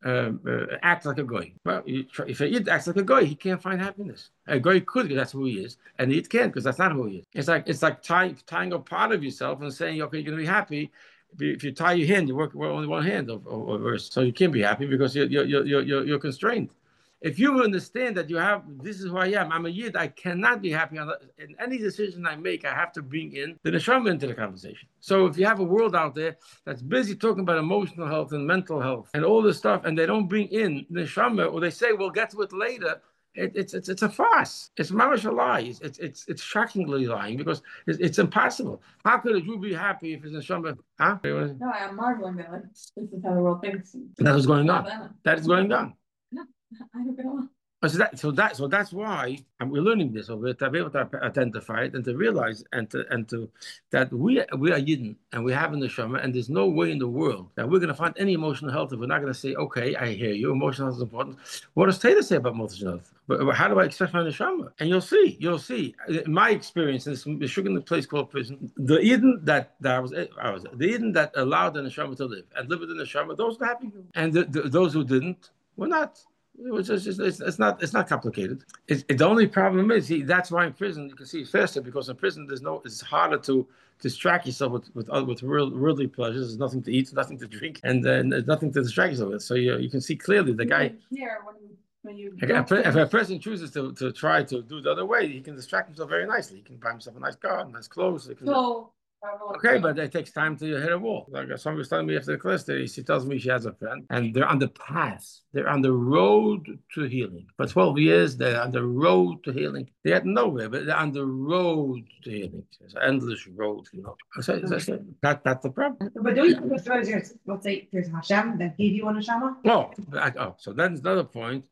um, uh, act like a goy. Well, you try, if a yid acts like a goy, he can't find happiness. A goy could, because that's who he is, and the yid can't, because that's not who he is. It's like it's like tying tying a part of yourself and saying, okay, you're gonna be happy. If you tie your hand, you work with only one hand, or, or, or so you can't be happy because you're you're you're you're, you're constrained. If you understand that you have, this is who I am, I'm a yid, I cannot be happy. In any decision I make, I have to bring in the neshama into the conversation. So if you have a world out there that's busy talking about emotional health and mental health and all this stuff, and they don't bring in the neshama, or they say, we'll get to it later, it, it's, it's, it's a farce. It's mamash a lie. It's, it's, it's, it's shockingly lying, because it's, it's impossible. How could a Jew be happy if his neshama, huh? No, I am marveling that like, this is how the world thinks. That is going on. That is going on. I don't know. So that, so that, so that's why and we're learning this over to be able to identify it and to realize and to and to that we we are Yidden and we have in the Neshama, and there's no way in the world that we're going to find any emotional health if we're not going to say, okay, I hear you, emotional health is important. What does Taylor say about emotional health? But how do I express my Neshama? And you'll see, you'll see. In my experience, in this sugar in a place called prison, the Eden that that I was, I was the Eden that allowed the Neshama to live and live within the Neshama, those were happy, and the, the, those who didn't were not. It was just, it's, it's not it's not complicated. It's, it, the only problem is he, that's why in prison you can see it faster, because in prison there's no it's harder to distract yourself with with with real worldly pleasures. There's nothing to eat, nothing to drink, and then there's nothing to distract yourself with. So you you can see clearly the guy. Here when you when you If a, if a person chooses to, to try to do the other way, he can distract himself very nicely. He can buy himself a nice car, nice clothes. He can, so okay, but it takes time to hit a wall. Like somebody was telling me after the class today, she tells me she has a friend, and they're on the path. They're on the road to healing. For twelve years, they're on the road to healing. They had nowhere, but they're on the road to healing. It's an endless road, you know. So, so, so that, that's the problem. But don't you think it's there's, let's say there's Hashem that gave you a neshama? Oh, I, oh, so that's another point.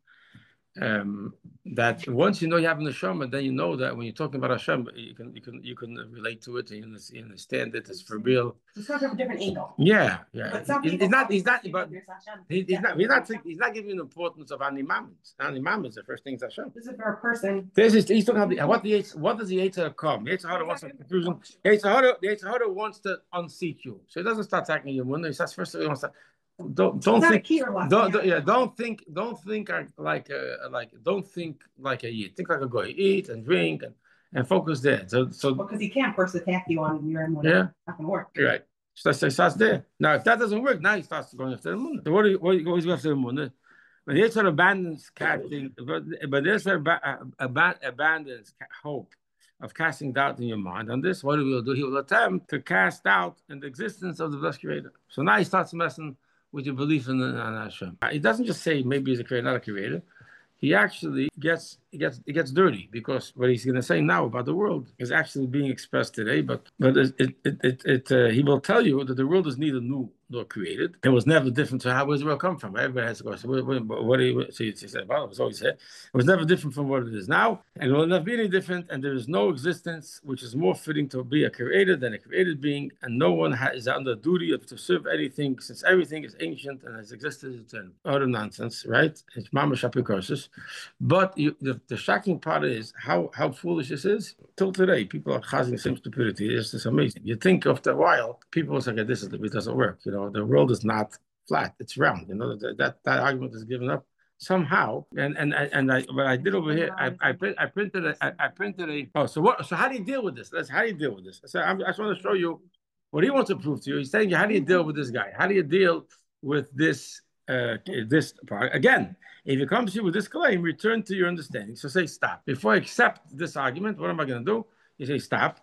Um, that once you know you have a neshama, then you know that when you're talking about Hashem, you can you can you can relate to it, and you understand it. It's for real. It's not from a different angle. Yeah, yeah. But some He- people He's not. He's not. think But there's Hashem. he, he's Yeah. not. He's not. He's not giving you the importance of animamins. Animamins is the first thing is Hashem. This is for a person. This is. He's talking about the, what the Yetzer- what does the Yetzer come? The Yetzer Hara wants to confusion. Yetzer Hara, the Yetzer Hara wants to unseat you. So he doesn't start attacking your window. He starts first. He wants to. Don't don't It's not a think. key or what. Don't, don't yeah. Don't think. Don't think like a, like. Don't think like a yid. Think like a goy. Eat and drink and, and focus there. So so Because he can't first attack you on your own. Yeah. Not gonna work. right. So he starts there. Now if that doesn't work, now he starts going after the moon. So what do you what, what is going after the moon? When he sort of abandons casting, but but there's sort of ab- abandons hope of casting doubt in your mind on this. What he will do? He will attempt to cast doubt in the existence of the blessed Creator. So now he starts messing with your belief in, in Hashem. He doesn't just say maybe he's a creator, not a creator. He actually gets it gets it gets dirty, because what he's going to say now about the world is actually being expressed today. But but it it it, it, it uh, he will tell you that the world is neither new nor created. It was never different. So how does the world come from? Everybody has to go. So what, what, what do you, so he said, well, it was always here. It was never different from what it is now, and it will never be any different. And there is no existence which is more fitting to be a creator than a created being, and no one has, is under duty of to serve anything, since everything is ancient and has existed eternally. Utter nonsense, right? It's mamash apikosis. But you, the, the shocking part is how how foolish this is. Till today, people are causing the same stupidity. It's just amazing. You think after a while, people will say, okay, this is it doesn't work. You know, the world is not flat; it's round. You know, that that, that argument is given up somehow. And and and I what I did over here, I I, print, I printed a I, I printed a. Oh, so what? So how do you deal with this? Let's how do you deal with this? So I'm, I just want to show you what he wants to prove to you. He's telling you how do you deal with this guy? How do you deal with this uh, this part again? If it comes to you with this claim, return to your understanding. So say stop. Before I accept this argument, what am I going to do? You say stop,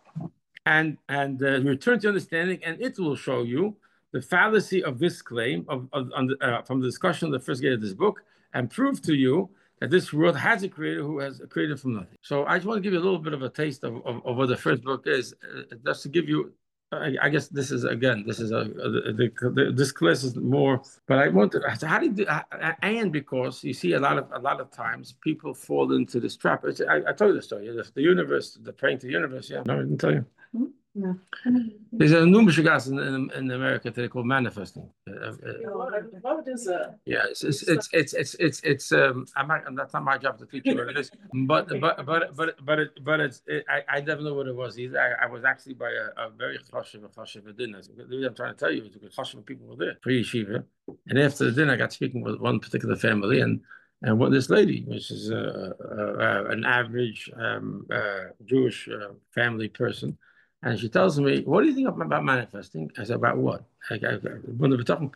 and and uh, return to understanding, and it will show you the fallacy of this claim of, of on the, uh, from the discussion of the first gate of this book, and prove to you that this world has a creator who has created from nothing. So I just want to give you a little bit of a taste of, of, of what the first book is, uh, just to give you. I, I guess this is again. This is a, a the, the, this class is more. But I want to. How do you do? And because you see a lot of a lot of times people fall into this trap. I, I told you the story. The, the universe, the praying to the universe. Yeah, no, I didn't tell you. No. There's a new Mishigas in, in, in America today called manifesting. Uh, uh, What what is a? yeah, it's it's it's it's it's it's, it's um. I'm not. That's not my job to teach you what it is. But but but but but it, but it's. It, I I never know what it was either. I, I was actually by a, a very chashiv a chashiv dinner. The reason I'm trying to tell you is because chashiv people were there pre yeshiva, and after the dinner, I got speaking with one particular family and. And what this lady, which is uh, uh, uh, an average um, uh, Jewish uh, family person, and she tells me, "What do you think about manifesting?" I said, "About what?" I, I, I, when they were talking,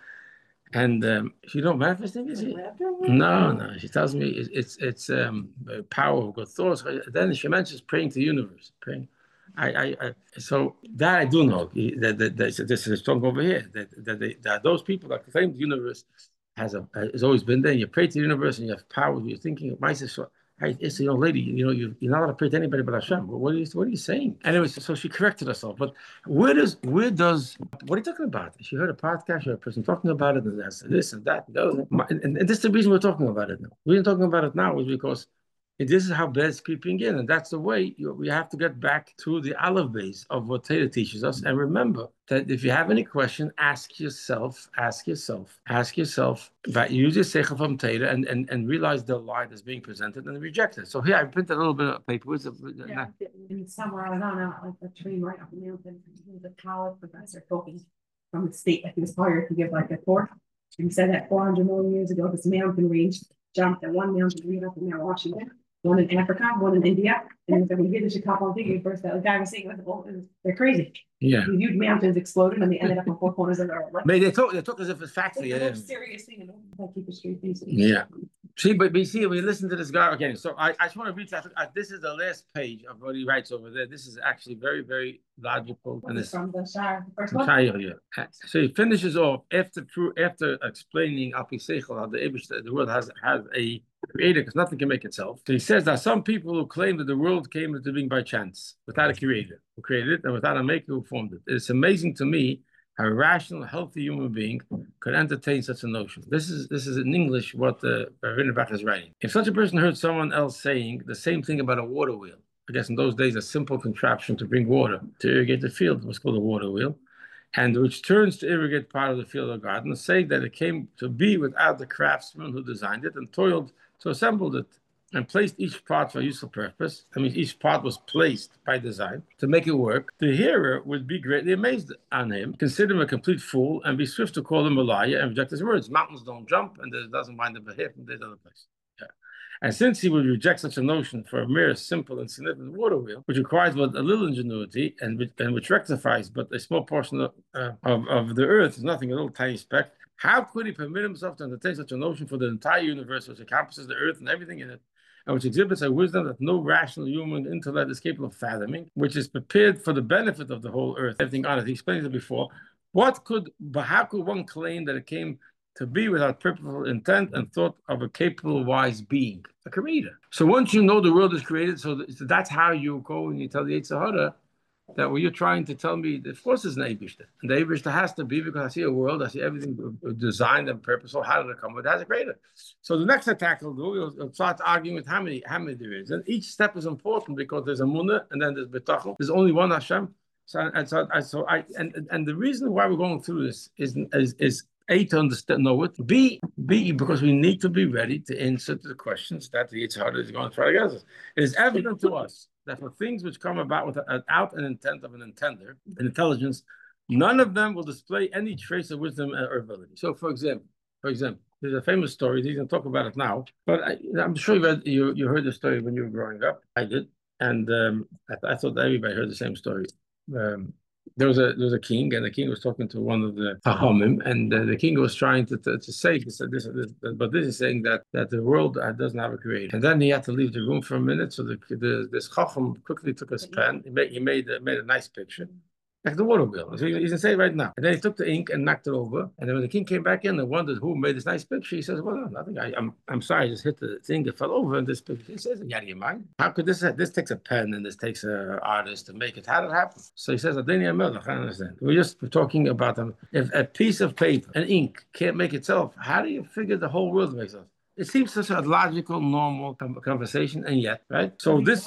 and um, she don't manifesting, is it? No, no. She tells me it's it's, it's um, the power of good thoughts. Then she mentions praying to the universe, praying. I, I, I so that I do know that, that, that this is strong over here. That that, they, that those people that claim the universe has a has always been there. You pray to the universe and you have power. You're thinking, my sister, hey, it's a young lady. You know, you you're not allowed to pray to anybody but Hashem. What are you what are you saying? Anyway, so, so she corrected herself. But where does where does what are you talking about? She heard a podcast, she heard a person talking about it, and that's this and that and those. And, and, and this is the reason we're talking about it now. The reason we're talking about it now is because this is how bad it's creeping in, and that's the way you, we have to get back to the olive base of what Torah teaches us. And remember that if you have any question, ask yourself, ask yourself, ask yourself, that use your seichel from Torah and, and, and realize the lie that's being presented and reject it. So here I printed a little bit of paper. With the, Yeah, in summer I was on a, like a train right up the mountain. He was a college professor talking from the state that he was hired to give like a talk. And he said that four hundred million years ago, this mountain range jumped at one mountain range up in Mount Washington. One in Africa, one in India, and then we did this a couple of figures first. That the guy was saying, like, oh, they're crazy. Yeah, the huge mountains exploded, and they ended up on four corners of the earth. But they talk, they talk as if it's factually. It's Yeah, a serious thing, and I keep a straight face. Yeah. See, but, but you see, when you listen to this guy again, so I, I just want to read that. Uh, this is the last page of what he writes over there. This is actually very, very logical. And this from the Shire, the first one. Shire, yeah. So he finishes off after after explaining Al Pi Seichel, how the Eibush, the world has has a creator, because nothing can make itself. So he says that some people who claim that the world came into being by chance, without a creator who created it, and without a maker who formed it. It's amazing to me how a rational, healthy human being could entertain such a notion. This is this is in English what the Ravina Bach is writing. If such a person heard someone else saying the same thing about a water wheel, I guess in those days a simple contraption to bring water to irrigate the field was called a water wheel, and which turns to irrigate part of the field or garden, saying that it came to be without the craftsman who designed it and toiled to assemble it and placed each part for a useful purpose. I mean, each part was placed by design to make it work. The hearer would be greatly amazed on him, consider him a complete fool, and be swift to call him a liar and reject his words. Mountains don't jump, and there doesn't wind up a hip, and there's other place. Yeah. And since he would reject such a notion for a mere simple and significant water wheel, which requires but a little ingenuity and which, and which rectifies but a small portion of, uh, of, of the earth, is nothing, a little tiny speck, how could he permit himself to entertain such a notion for the entire universe, which encompasses the earth and everything in it, and which exhibits a wisdom that no rational human intellect is capable of fathoming, which is prepared for the benefit of the whole earth, everything on it? He explained it before. What could, but how could one claim that it came to be without purposeful intent and thought of a capable, wise being, a creator? So once you know the world is created, so that's how you go and you tell the Yetzer Hara that what you're trying to tell me, of course, is an Eibishter. And the Eibishter has to be, because I see a world, I see everything designed and purposeful. How did it come? But it has a creator. So the next attack will do, we'll start arguing with how many, how many there is. And each step is important because there's a Munah and then there's Betachel. There's only one Hashem. So, and so, I, so I, and, and the reason why we're going through this is, is, is A, to understand, know it, B, B, because we need to be ready to answer to the questions that the Yetzer Hara is going to try to get us. It is evident to us that for things which come about without an intent of an intender, an intelligence, none of them will display any trace of wisdom or ability. So, for example, for example, there's a famous story. You can talk about it now, but I, I'm sure you read, you you heard the story when you were growing up. I did, and um, I, th I thought everybody heard the same story. Um, There was a there was a king, and the king was talking to one of the Chachamim, and uh, the king was trying to, to, to say, he said this, this, but this is saying that that the world uh, doesn't have a creator. And then he had to leave the room for a minute, so the, the this Chacham quickly took his pen, he made he made, uh, made a nice picture, like the water wheel. So he can say it right now. And then he took the ink and knocked it over. And then when the king came back in and wondered who made this nice picture, he says, well, no, nothing. I, I'm I'm sorry, I just hit the thing that fell over in this picture. He says, yeah, do you mind? How could this, this takes a pen and this takes an artist to make it? How did it happen? So he says, Adoni HaMelech, I understand. We're just talking about them. If a piece of paper, an ink, can't make itself, how do you figure the whole world makes itself? It seems such a logical, normal conversation, and yet, right? So this,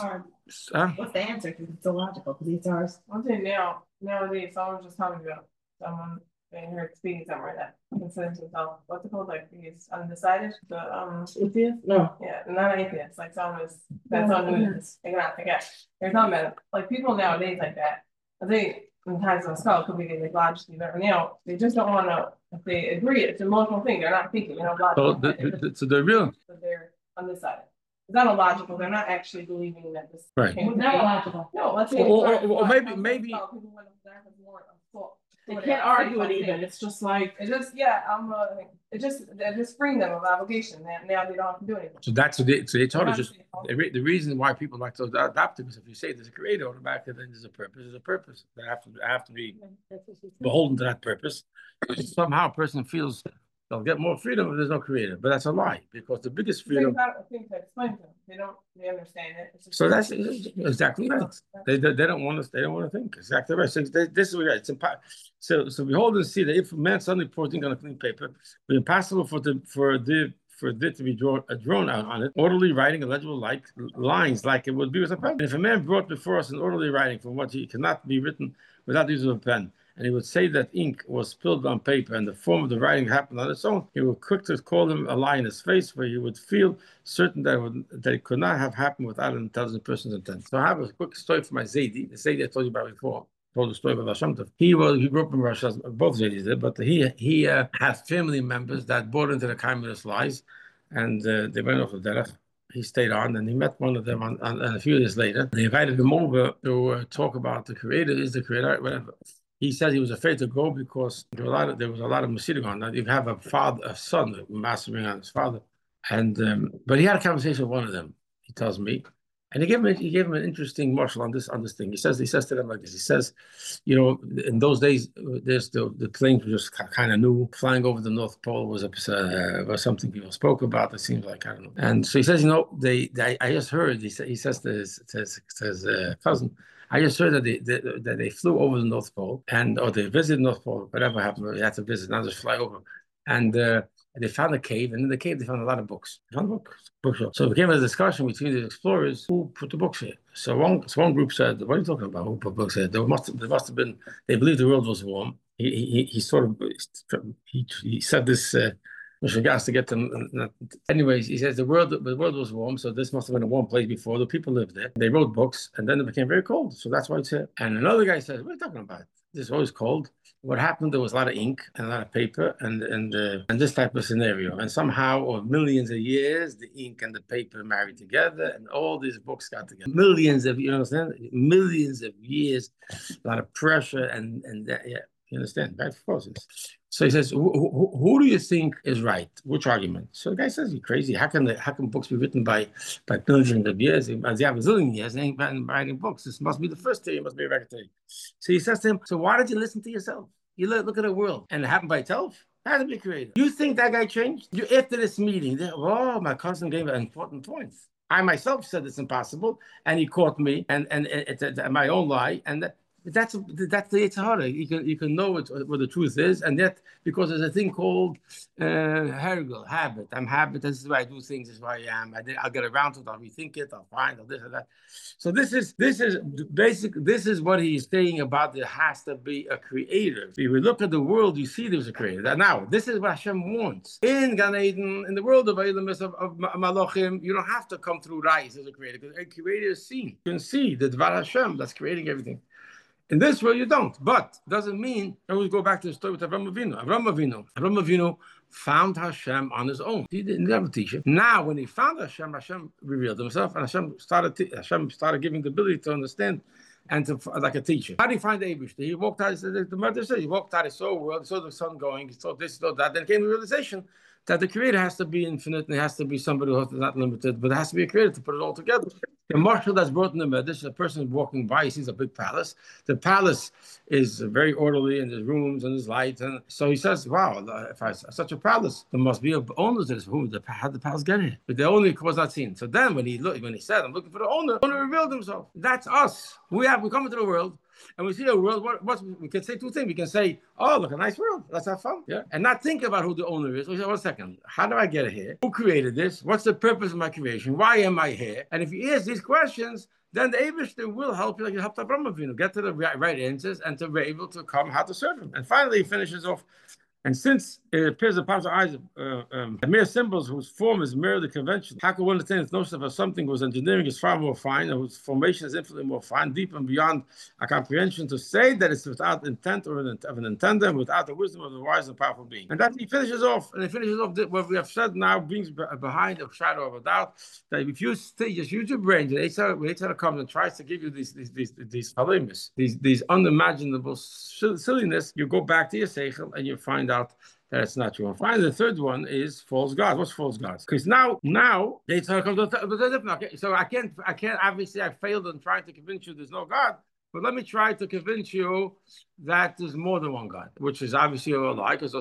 Huh? What's the answer? Because it's illogical, because it's ours. I'm saying now, nowadays, someone just telling me about someone in her speaking somewhere that considers himself, what's it called, like he's undecided, the um, Atheist? No. yeah, not atheist, like someone is, that's on news, they cannot forget. There's not many, like people nowadays like that, I think in times of skull could be like logically, but now they just don't wanna, if they agree, it's an emotional thing, they're not thinking, you know, So logical. the, the, the- so the real, So they're undecided. It's not illogical, they're not actually believing that this. Right. can't It's not be. illogical. No, let's say. Or- it's or- or not- maybe- it's maybe- not- people want to have more of thought. They Whatever. can't argue it Same even, thing. it's just like, It just, yeah, I'm, uh, it just, it just freeing them of obligation, now, now they don't have to do anything. so that's what they, so they told us just, Not- the, re- the reason why people like to adopt it is if you say there's a creator automatically, then there's a purpose, there's a purpose. They have to, they have to be beholden to that purpose. Somehow a person feels they'll get more freedom if there's no creator, but that's a lie, because the biggest Things freedom, I don't think to explain to them, they don't, they understand it. It's just- so that's exactly right. They, they, they don't want us, they don't want to think, exactly right. So they, this is what it's impossible. So, so behold and see that if a man suddenly pours ink on a clean paper, it's impossible for the, for the, for it to be drawn, uh, drawn out on it, orderly writing, illegible like lines, like it would be with a pen. And if a man brought before us an orderly writing from what he cannot be written without the use of a pen, and he would say that ink was spilled on paper and the form of the writing happened on its own, he would quick to call him a lie in his face, where he would feel certain that it, would, that it could not have happened without an intelligent person's intent. So I have a quick story for my Zaidi, the Zaidi I told you about before. Told the story about Hashem Tov. He was he grew up in Russia, both Zaidis did, but he he uh, had family members that bought into the communist lies, and uh, they went off the derech. He stayed on, and he met one of them on, on, and a few years later. They invited him over to uh, talk about the creator, is the creator, whatever. He said he was afraid to go because there, were a lot of, there was a lot of masiting on that. You have a father, a son massacring on his father, and um, but he had a conversation with one of them. He tells me, and he gave him he gave him an interesting marshal on this on this thing. He says he says to them like this. He says, you know, in those days, there's the the planes were just kind of new. Flying over the North Pole was a uh, was something people spoke about. It seems like I don't know. And so he says, you know, they, they I just heard. He said he says to his to his, to his uh, cousin. I just heard that they, they that they flew over the North Pole and or they visited North Pole, whatever happened, they had to visit, not just fly over. And uh, they found a cave, and in the cave they found a lot of books. They found books, bookshelf. So it became a discussion between the explorers who put the books here. So one, so one group said, "What are you talking about? Who put books here?" There must, there must have been. They believed the world was warm. He, he, he sort of, he, he said this. Uh, to get them. Anyways, he says the world the world was warm, so this must have been a warm place before. The people lived there. They wrote books, and then it became very cold. So that's why it's here. And another guy says, "What are you talking about? This is always cold." What happened? There was a lot of ink and a lot of paper, and and uh, and this type of scenario. And somehow, over millions of years, the ink and the paper married together, and all these books got together. Millions of you understand? Millions of years, a lot of pressure, and and that, yeah. You understand? Bad forces. So he says, who, who, who do you think is right? Which argument? So the guy says, you're crazy. How can the, how can books be written by by millions of years? As they have a zillion years, they ain't writing books. This must be the first theory. It must be a record theory. So he says to him, so why did you listen to yourself? You look, look at the world, and it happened by itself. How did it be created? You think that guy changed? You after this meeting, they, oh, my cousin gave an important point. I myself said it's impossible, and he caught me, and and, and it's a, my own lie, and that. That's that's the it's harder. You can you can know it, what the truth is, and yet because there's a thing called uh, hergel, habit. I'm habit. This is why I do things. This is why I am. I did, I'll get around to it. I'll rethink it. I'll find. I'll this or that. So this is this is basic. This is what he's saying about there has to be a creator. If you look at the world, you see there's a creator. Now this is what Hashem wants in Gan Eden, in the world of Eilamis of, of Malachim. You don't have to come through Rais as a creator because a creator is seen. You can see the Dvar Hashem that's creating everything. In this world, you don't, but doesn't mean. I always go back to the story with Avram Avinu. Avram Avinu, Avram Avinu found Hashem on his own. He didn't have a teacher. Now, when he found Hashem, Hashem revealed himself, and Hashem started. Hashem started giving the ability to understand, and to like a teacher. How did he find the Eibush? He walked out. The mother said he walked out. He saw a world. He saw the sun going. He saw this, he saw that. Then came the realization that the creator has to be infinite, and it has to be somebody who's not limited, but it has to be a creator to put it all together. The marshal that's brought in the Medrash, a person walking by, he sees a big palace. The palace is very orderly, and there's rooms and there's lights, and so he says, "Wow, if I such a palace, there must be a owner to this. Who? How did the palace get here?" But the owner was not seen. So then, when he looked, when he said, "I'm looking for the owner," the owner revealed himself. That's us. We have we come into the world. and we see a world. What, what we can say two things. We can say, "Oh, look, a nice world. Let's have fun." Yeah, and not think about who the owner is. We say, "One second, how do I get here? Who created this? What's the purpose of my creation? Why am I here?" And if you ask these questions, then the Eibishter will help you, like you helped Avraham Avinu, get to the right, right answers and to be able to come how to serve him. And finally, he finishes off. And since it appears upon our eyes, uh, um, mere symbols whose form is merely conventional, how can one understand its notion of something whose engineering is far more fine and whose formation is infinitely more fine, deep and beyond our comprehension, to say that it's without intent or an, of an intender, without the wisdom of the wise and powerful being? And that he finishes off, and he finishes off what we have said now brings behind a shadow of a doubt that if you stay, just use your brain, when Eitzah comes and tries to give you these these these these halimus, these these unimaginable silliness, you go back to your seichel and you find out that it's not true. And finally, the third one is false gods. What's false gods? Because now, now they talk about the, so I can't, I can't. Obviously, I failed in trying to convince you there's no God. But let me try to convince you that there's more than one God, which is obviously a lie, because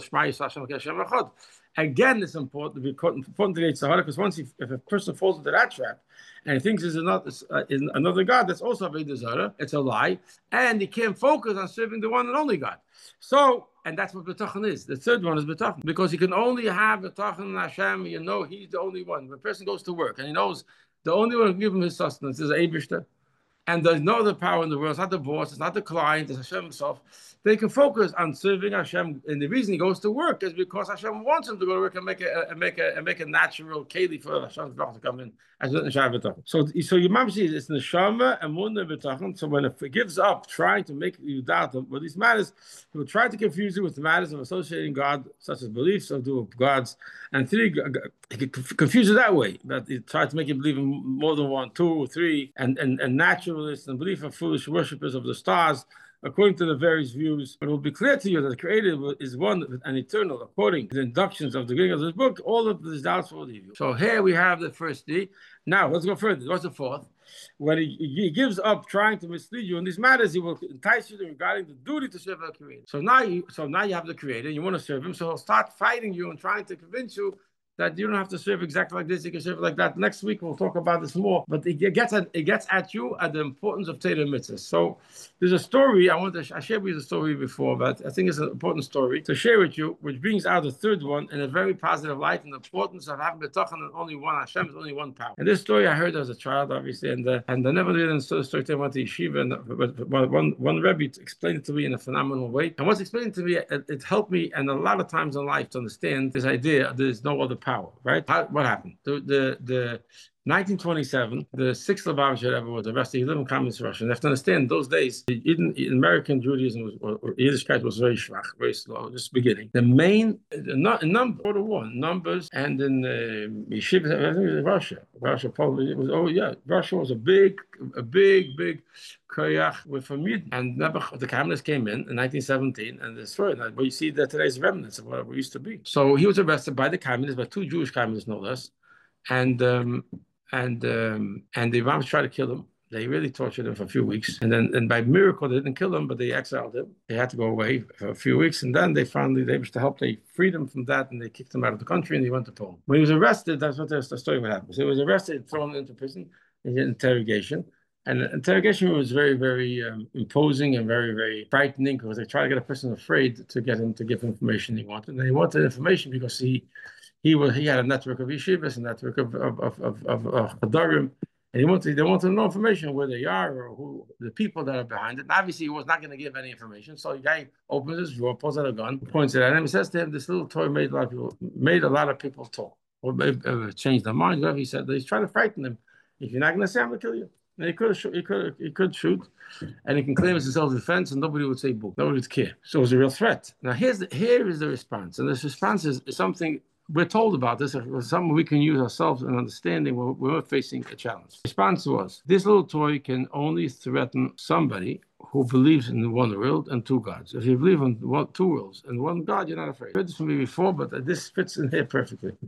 again, it's important to be important to the Sahara, because once he, if a person falls into that trap and he thinks there's another, uh, is another God, that's also a desire, it's a lie, and he can't focus on serving the one and only God. So, and that's what B'tachon is. The third one is B'tachon, because you can only have B'tachon in Hashem, you know he's the only one. When a person goes to work and he knows the only one who can give him his sustenance is Eibishter, and there's no other power in the world. It's not the boss, it's not the client, it's Hashem himself. They can focus on serving Hashem, and the reason he goes to work is because Hashem wants him to go to work and make a and make a and make a natural keli for Hashem's brach to come in as a Neshama B'tachon. So, so your mom sees it's Neshama and Munah B'tachon. So when it gives up trying to make you doubt what these matters, he will try to confuse you with the matters of associating God, such as beliefs of the gods, and three. He could confuse you that way, that he tried to make you believe in more than one, two, or three, and and and naturalists and belief of foolish worshippers of the stars, according to the various views. But it will be clear to you that the Creator is one and eternal, according to the inductions of the beginning of this book. All of these doubts will leave you. So here we have the first D. Now let's go further. What's the fourth? When he, he gives up trying to mislead you in these matters, he will entice you regarding the duty to serve the Creator. So now you, so now you have the Creator. You want to serve him, so he'll start fighting you and trying to convince you that you don't have to serve exactly like this, you can serve like that. Next week we'll talk about this more, but it gets at it gets at you at the importance of Torah mitzvahs. So there's a story I want to I shared with you the story before, but I think it's an important story to share with you, which brings out the third one in a very positive light, and the importance of having B'tachon and only one Hashem is only one power. And this story I heard as a child, obviously, and uh, and I never did in the story. I went to yeshiva, and but one one Rebbe explained it to me in a phenomenal way. And what's explained to me, it, it helped me, and a lot of times in life to understand this idea. There's no other power, right? How, what happened? The the the nineteen twenty-seven, the sixth Lubavitcher Rebbe was arrested. He lived in communist Russia. And you have to understand, those days, in, in American Judaism was, or, or Yiddishkeit was very schwach, very slow, just beginning. The main, the number, quarter one, numbers, and in uh, Yeshiva, I think it was Russia. Russia probably, it was, oh yeah, Russia was a big, a big, big koyach with a mid. And the communists came in in nineteen seventeen and destroyed it. But you see that today's remnants of what we used to be. So he was arrested by the communists, by two Jewish communists, no less. And, um, and um, and the Iranians tried to kill him. They really tortured him for a few weeks, and then and by miracle they didn't kill him, but they exiled him. They had to go away for a few weeks, and then they finally they wished to help. They freed him from that, and they kicked him out of the country, and he went to Poland. When he was arrested, that's what the story what happened. So he was arrested, thrown into prison, in interrogation, and the interrogation was very very um, imposing and very very frightening, because they tried to get a person afraid to get him to give information he wanted, and he wanted information because he. He was he had a network of yeshivas, a network of of of of, of, of Hadarim, and he wanted they wanted to know information where they are or who the people that are behind it. And obviously, he was not going to give any information. So the guy opens his drawer, pulls out a gun, points it at him, and says to him, "This little toy made a lot of people made a lot of people talk or uh, change their minds." Whatever he said, he's trying to frighten them. If you're not going to say, "I'm going to kill you," and he could he could he could shoot, and he can claim it's self-defense, and nobody would say boo, nobody would care. So it was a real threat. Now here's the, here is the response, and this response is, is something. We're told about this, something we can use ourselves in understanding when we're facing a challenge. The response was, this little toy can only threaten somebody who believes in one world and two gods. If you believe in one, two worlds and one God, you're not afraid. I heard this from me before, but this fits in here perfectly.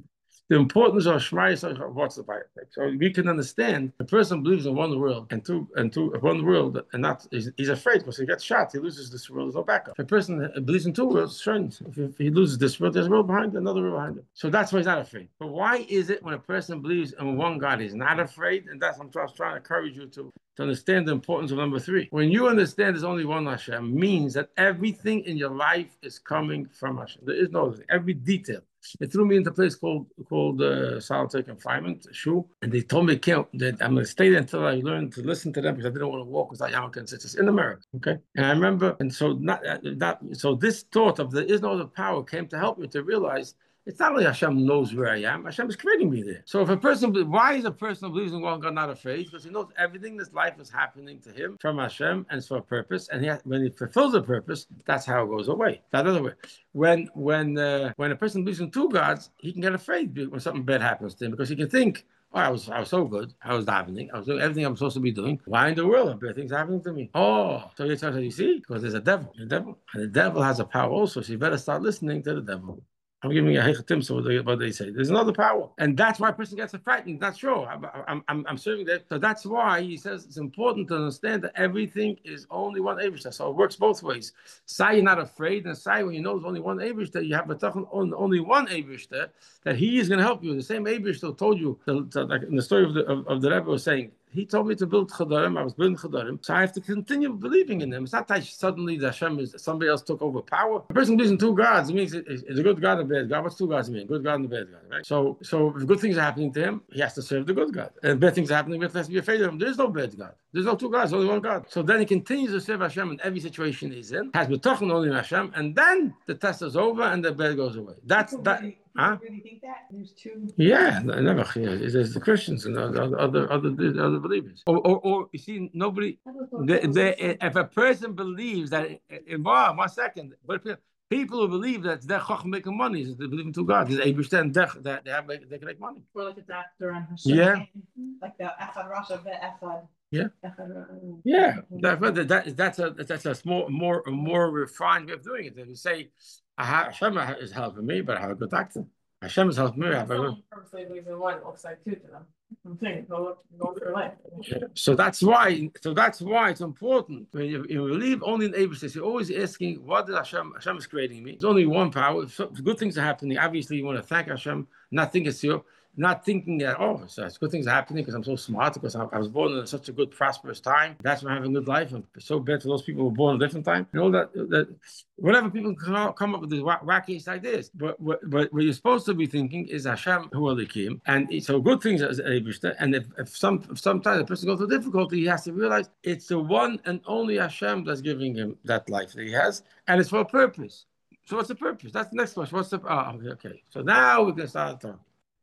the importance of Shema Yisrael, what's the Bible. So we can understand a person believes in one world and two and two one world and not he's, he's afraid because he gets shot, he loses this world, there's no backup. If a person believes in two worlds, sure, if he loses this world, there's a world behind it, another world behind it. So that's why he's not afraid. But why is it when a person believes in one God, he's not afraid? And that's what I'm trying to encourage you to, to understand the importance of number three. When you understand there's only one Hashem, means that everything in your life is coming from Hashem. There is no every detail. They threw me into a place called called uh, solitary confinement, Shu, and they told me, "Can't that I'm going to stay there until I learn to listen to them because I didn't want to walk without Yarmulke sisters in America." Okay, and I remember, and so not that so this thought of there is no other power came to help me to realize. It's not only Hashem knows where I am, Hashem is creating me there. So if a person, why is a person who believes in one God not afraid? Because he knows everything in this life is happening to him from Hashem and it's for a purpose. And he has, when he fulfills the purpose, that's how it goes away. That other way. When when uh, when a person believes in two gods, he can get afraid when something bad happens to him because he can think, oh, I was I was so good. I was davening. I was doing everything I'm supposed to be doing. Why in the world are bad things happening to me? Oh, so you you see, because there's a devil. The devil. And the devil has a power also, so you better start listening to the devil. I'm giving you a hechatim, so what they, what they say. There's another power. And that's why a person gets frightened. That's true. I'm, I'm, I'm, I'm serving that. So that's why he says it's important to understand that everything is only one Eibishter. So it works both ways. Say you're not afraid, and say when you know there's only one Eibishter, you have a on only one Eibishter, that he is going to help you. The same Eibishter told you, the, the, like in the story of the, of, of the Rebbe was saying, he told me to build Chadarim. I was building Chadarim. So I have to continue believing in them. It's not that suddenly the Hashem is somebody else took over power. A person believes in two gods. It means it's a good God and a bad God. What's two gods mean? Good God and a bad God, right? So, so if good things are happening to him, he has to serve the good God. And if bad things are happening, he has to be afraid of him. There is no bad God. There's no two gods, only one God. So then he continues to serve Hashem in every situation he's in, has betachon only in Hashem, and then the test is over and the bad goes away. That's People that. really, Huh? really think that there's two. Yeah, never. Yeah, there's the Christians and other other other, other believers. Or, or, or you see, nobody. They, they, if a person believes that, in one, one second, but people who believe that they're chacham making money, they believe in two gods. There's Eibishter and Dech that they have, they can make money. Or like a doctor on Hashem. Yeah. Like the Echad Rasha, the Echad. Yeah. Echad, Yeah, that, that, that's a that's a more more a more refined way of doing it. If you say Hashem is helping me, but I have a good doctor. Hashem is helping me. I have a good. Purposely believes in one, it looks like two to them. I'm saying, go, go through life. Yeah. So that's why. So that's why it's important when you, you believe only in Eibishter. You're always asking, "What did Hashem? Hashem is creating me." There's only one power. If, so, if good things are happening, obviously you want to thank Hashem. Not think it's you. Not thinking that, oh, so it's good things are happening because I'm so smart, because I, I was born in such a good, prosperous time. That's why I'm having a good life. I'm so bad for those people who were born in a different time. You know, that, that whatever people come, come up with these wacky ideas. But what, what, what you're supposed to be thinking is Hashem Hu Elikim. And so good things are Eibishter. And if, if, some, if sometimes a person goes through difficulty, he has to realize it's the one and only Hashem that's giving him that life that he has. And it's for a purpose. So what's the purpose? That's the next question. What's the, oh, okay, okay. So now we can start talking.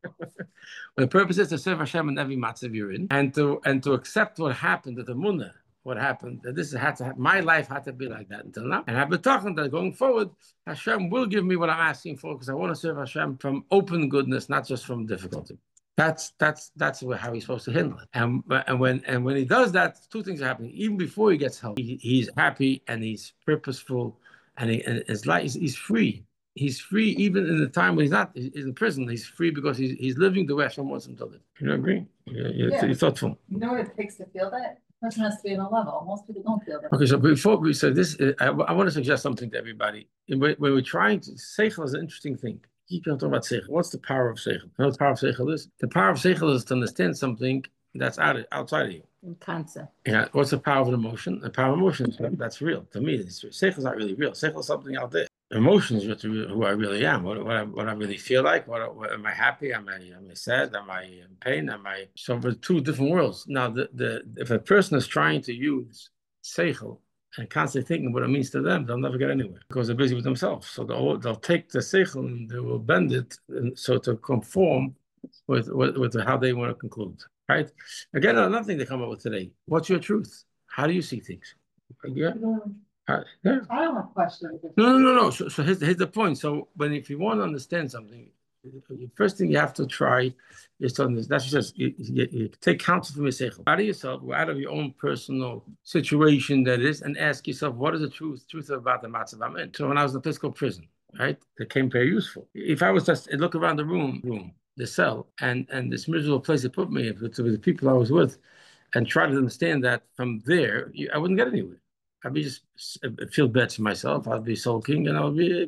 The purpose is to serve Hashem in every matzav you're in, and to and to accept what happened, that the munah, what happened, that this had to happen. My life had to be like that until now, and I've been talking that going forward, Hashem will give me what I'm asking for because I want to serve Hashem from open goodness, not just from difficulty. That's that's that's how he's supposed to handle it. And and when and when he does that, two things are happening. Even before he gets help, he, he's happy and he's purposeful, and, he, and his life he's, he's free. He's free even in the time when he's not he's in prison. He's free because he's he's living the way Hashem wants him to live. You don't agree? You're, you're, Yeah. you're thoughtful. You know what it takes to feel that? Person has to be on a level. Most people don't feel that. Okay, so before we say this, I, I want to suggest something to everybody. When, when we're trying to, Seichel is an interesting thing. Keep on talking about Seichel. What's the power of Seichel? You know what the power of Seichel is? The power of Seichel is to understand something that's out of, outside of you. In concept. Yeah. What's the power of an emotion? The power of emotion is that's real. To me, it's Seichel is not really real. Seichel is something out there. Emotions are who I really am, what, what, I, what I really feel like. What, what am I happy? Am I am I sad? Am I in pain? Am I so? For two different worlds. Now, the, the if a person is trying to use seichel and constantly thinking what it means to them, they'll never get anywhere because they're busy with themselves. So they'll they'll take the seichel and they will bend it and so to conform with with, with how they want to conclude. Right? Again, another thing they come up with today. What's your truth? How do you see things? Yeah. Uh, yeah. I don't have questions. No, no, no, no. So, so here's, here's the point. So, when if you want to understand something, the first thing you have to try is to understand. That's just you, you, you take counsel from your seichel out of yourself, out of your own personal situation that is, and ask yourself, what is the truth? Truth about the matzav I'm in. So, when I was in the physical prison, right, it became very useful. If I was just look around the room, room, the cell and and this miserable place it put me with, with the people I was with, and try to understand that from there you, I wouldn't get anywhere. I'd be just feel bad to myself. I'd be sulking, and I would be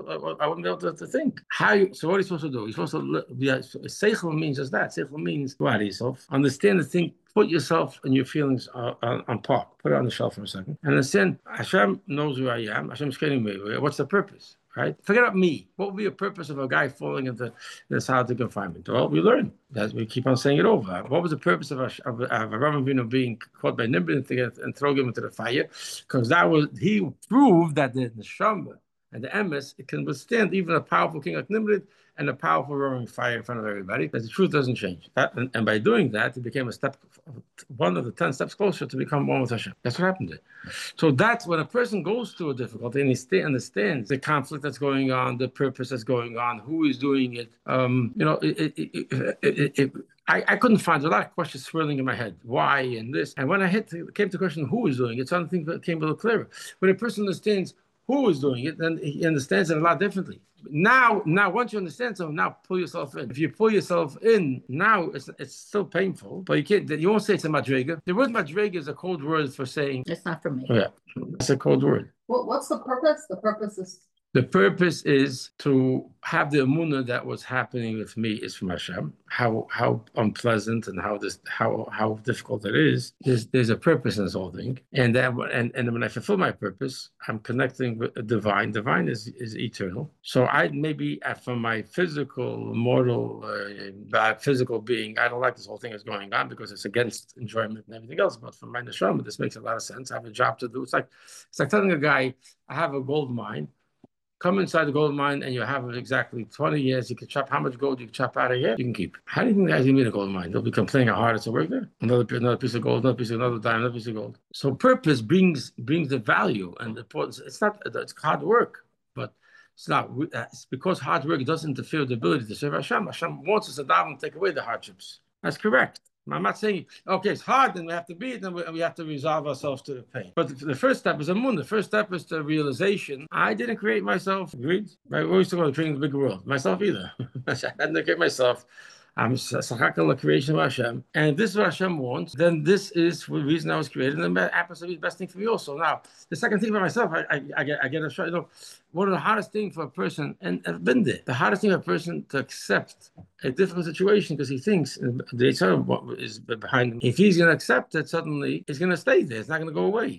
I wouldn't be able to, to think. How you, so what are you supposed to do? You're supposed to be seichel means just that. Seichel means go out of yourself, understand the thing, put yourself and your feelings on, on, on park, put it on the shelf for a second, and understand Hashem knows who I am. Hashem's getting me. What's the purpose? Right? Forget about me. What would be a purpose of a guy falling into the solitary confinement? Well, we learn. That we keep on saying it over. What was the purpose of a of, of Avraham Avinu being caught by Nimrod and, and throw him into the fire? Because that was he proved that the neshama and the emes it can withstand even a powerful king like Nimrod and a powerful roaring fire in front of everybody. That the truth doesn't change. That and, and by doing that, it became a step, one of the ten steps closer to become one with Hashem. That's what happened there. So that's when a person goes through a difficulty and he stay, understands the conflict that's going on, the purpose that's going on, who is doing it. Um, you know, it, it, it, it, it, I, I couldn't find a lot of questions swirling in my head. Why and this? And when I hit came to the question who is doing it, something became a little clearer. When a person understands who is doing it, then he understands it a lot differently. Now, now, once you understand something, now pull yourself in. If you pull yourself in, now it's it's still painful, but you can't. You won't say it's a madrega. The word madrega is a code word for saying It's not for me. oh, yeah, it's a code word. What, what's the purpose? The purpose is The purpose is to have the emunah that what's happening with me is from Hashem. How how unpleasant and how this how how difficult it is. There's there's a purpose in this whole thing, and then and and when I fulfill my purpose, I'm connecting with the divine. Divine is is eternal. So I maybe uh, from my physical mortal uh, physical being, I don't like this whole thing that's going on because it's against enjoyment and everything else. But from my neshama, this makes a lot of sense. I have a job to do. It's like it's like telling a guy, I have a gold mine. Come inside the gold mine and you have exactly twenty years. You can chop how much gold you can chop out of here, you can keep. How do you think the guys in a gold mine? They'll be complaining how hard it's to work there. Another, another piece of gold, another piece of another dime, another piece of gold. So purpose brings brings the value and the importance. It's not it's hard work, but it's not. It's because hard work doesn't interfere with the ability to serve Hashem. Hashem wants us to daven and take away the hardships. That's correct. I'm not saying, okay, it's hard, then we have to be it, then we, we have to resolve ourselves to the pain. But the, the first step is a moon. The first step is the realization. I didn't create myself. Agreed? Right? We always talk about creating the big world. Myself either. I didn't create myself. I'm Sachakal, the creation of Hashem. And if this is what Hashem wants, then this is the reason I was created. And it happens to be the best thing for me also. Now, the second thing for myself, I, I, I get I get a shot. You know, one of the hardest things for a person, and I've been there, the hardest thing for a person to accept a difficult situation because he thinks the H R is behind him. If he's going to accept it, suddenly it's going to stay there. It's not going to go away.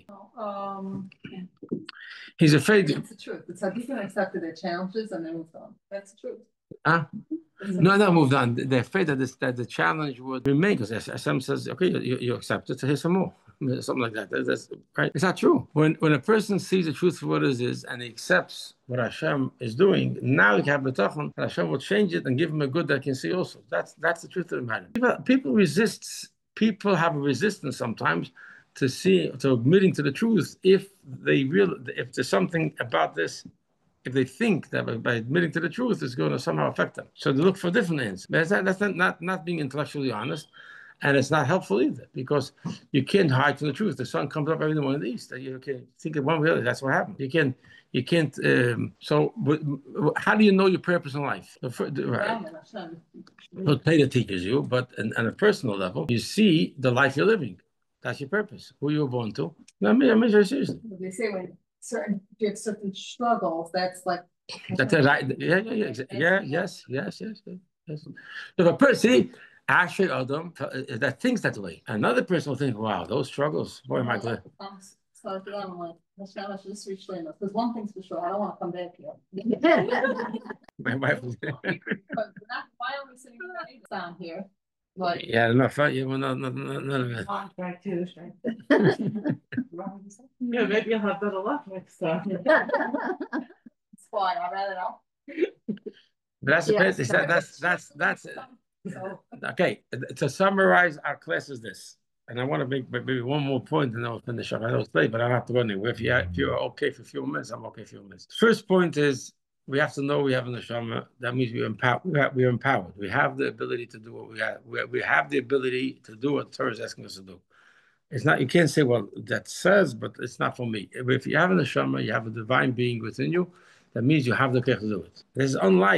um. He's afraid. It's the truth. It's like he's gonna accept their challenges and then move on. That's the truth. Huh? No, no, moved on. They're afraid that this that the challenge would remain because Hashem says, "Okay, you, you accept it. So here's some more." Something like that. That's right. It's not true. When when a person sees the truth for what it is and he accepts what Hashem is doing, now he can have betachon. Hashem will change it and give him a good that he can see also. That's that's the truth of the matter. People, people resist. People have a resistance sometimes to see to admitting to the truth if they real if there's something about this. If they think that by, by admitting to the truth is going to somehow affect them. So they look for different answers. That's, not, that's not, not, not being intellectually honest, and it's not helpful either, because you can't hide from the truth. The sun comes up every morning in the east. You can think of one way, that's what happened. You can, you can't, um, so how do you know your purpose in life? The, the, right. Well, Torah teaches you, but on, on a personal level, you see the life you're living. That's your purpose. Who you were born to. No, I mean, I mean, very seriously. They say when certain if you have certain struggles, that's like that's right. Yeah, yeah, yeah, yeah, yes, yes, yes, yes. yes. If a person, actually, Adam, that thinks that way. Another person will think, "Wow, those struggles, boy, am I glad." Um, so if I'm like, Hashem, I should just reach Lena. Because one thing's for sure, I don't want to come back here. My wife was But not why are we sitting down here? Like, yeah, no, yeah, well, no, no, no, none of it. Strike two, strike. Yeah, maybe you'll have better luck next time. it's fine. I'd rather know. But that's Yes, the that, that's that's that's it. So, Okay. To summarize our class is this, and I want to make maybe one more point, and then I'll finish up. I know it's late, but I don't have to go anywhere. If you if you're okay for a few minutes, I'm okay for a few minutes. First point is, we have to know we have a neshama. That means we're empowered. We are, we're empowered. We have the ability to do what we have. We, we have the ability to do what Torah is asking us to do. It's not. You can't say, well, that says, but it's not for me. If you have a neshama, you have a divine being within you. That means you have the care to do it. This is unlike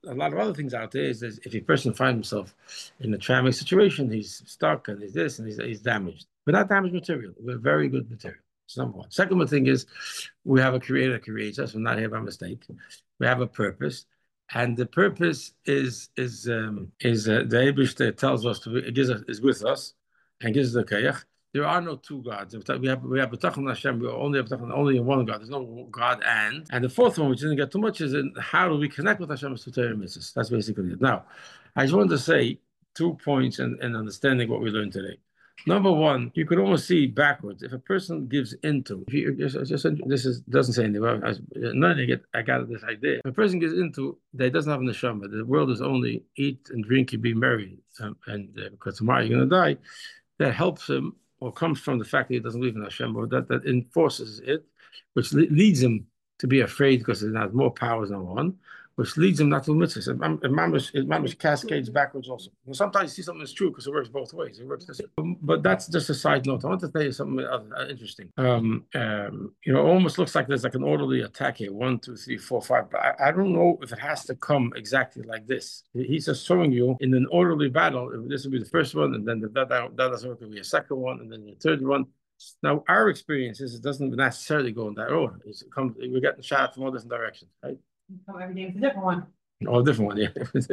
a lot of other things out there is, is if a person finds himself in a traumatic situation, he's stuck and he's this and he's, he's damaged. We're not damaged material. We're very good material. That's number one. Second one thing is we have a creator that creates us. We're not here by mistake. We have a purpose. And the purpose is is um, is uh, the Eibishter tells us to be, it gives us, is with us and gives us the kayach. There are no two gods. We have we have B'tachon Hashem. We only have B'tachon only in one God. There's no God and. And the fourth one, which didn't get too much, is in how do we connect with Hashem to Torah mitzvahs. That's basically it. Now, I just wanted to say two points in, in understanding what we learned today. Number one, you could almost see backwards. If a person gives into, if you just, just this is doesn't say anything. I, none I get. I got this idea. If a person gets into that doesn't have a neshama, the world is only eat and drink and be merry, um, and uh, because tomorrow you're going to die. That helps him, or comes from the fact that he doesn't believe in Hashem, or that that enforces it, which le leads him to be afraid because it has more powers than one, which leads him not to mitzvahs. And mamish cascades backwards also. And sometimes you see something that's true because it works both ways. It works this way. But that's just a side note. I want to tell you something uh, interesting. Um, um, you know, it almost looks like there's like an orderly attack here. One, two, three, four, five. But I, I don't know if it has to come exactly like this. He's just showing you in an orderly battle, this will be the first one, and then the, that, that doesn't work, it will be a second one, and then the third one. Now, our experience is it doesn't necessarily go in that order. It's, it comes, we're getting shot from all different directions, right? Oh, every day is a different one. Oh, different one, yeah.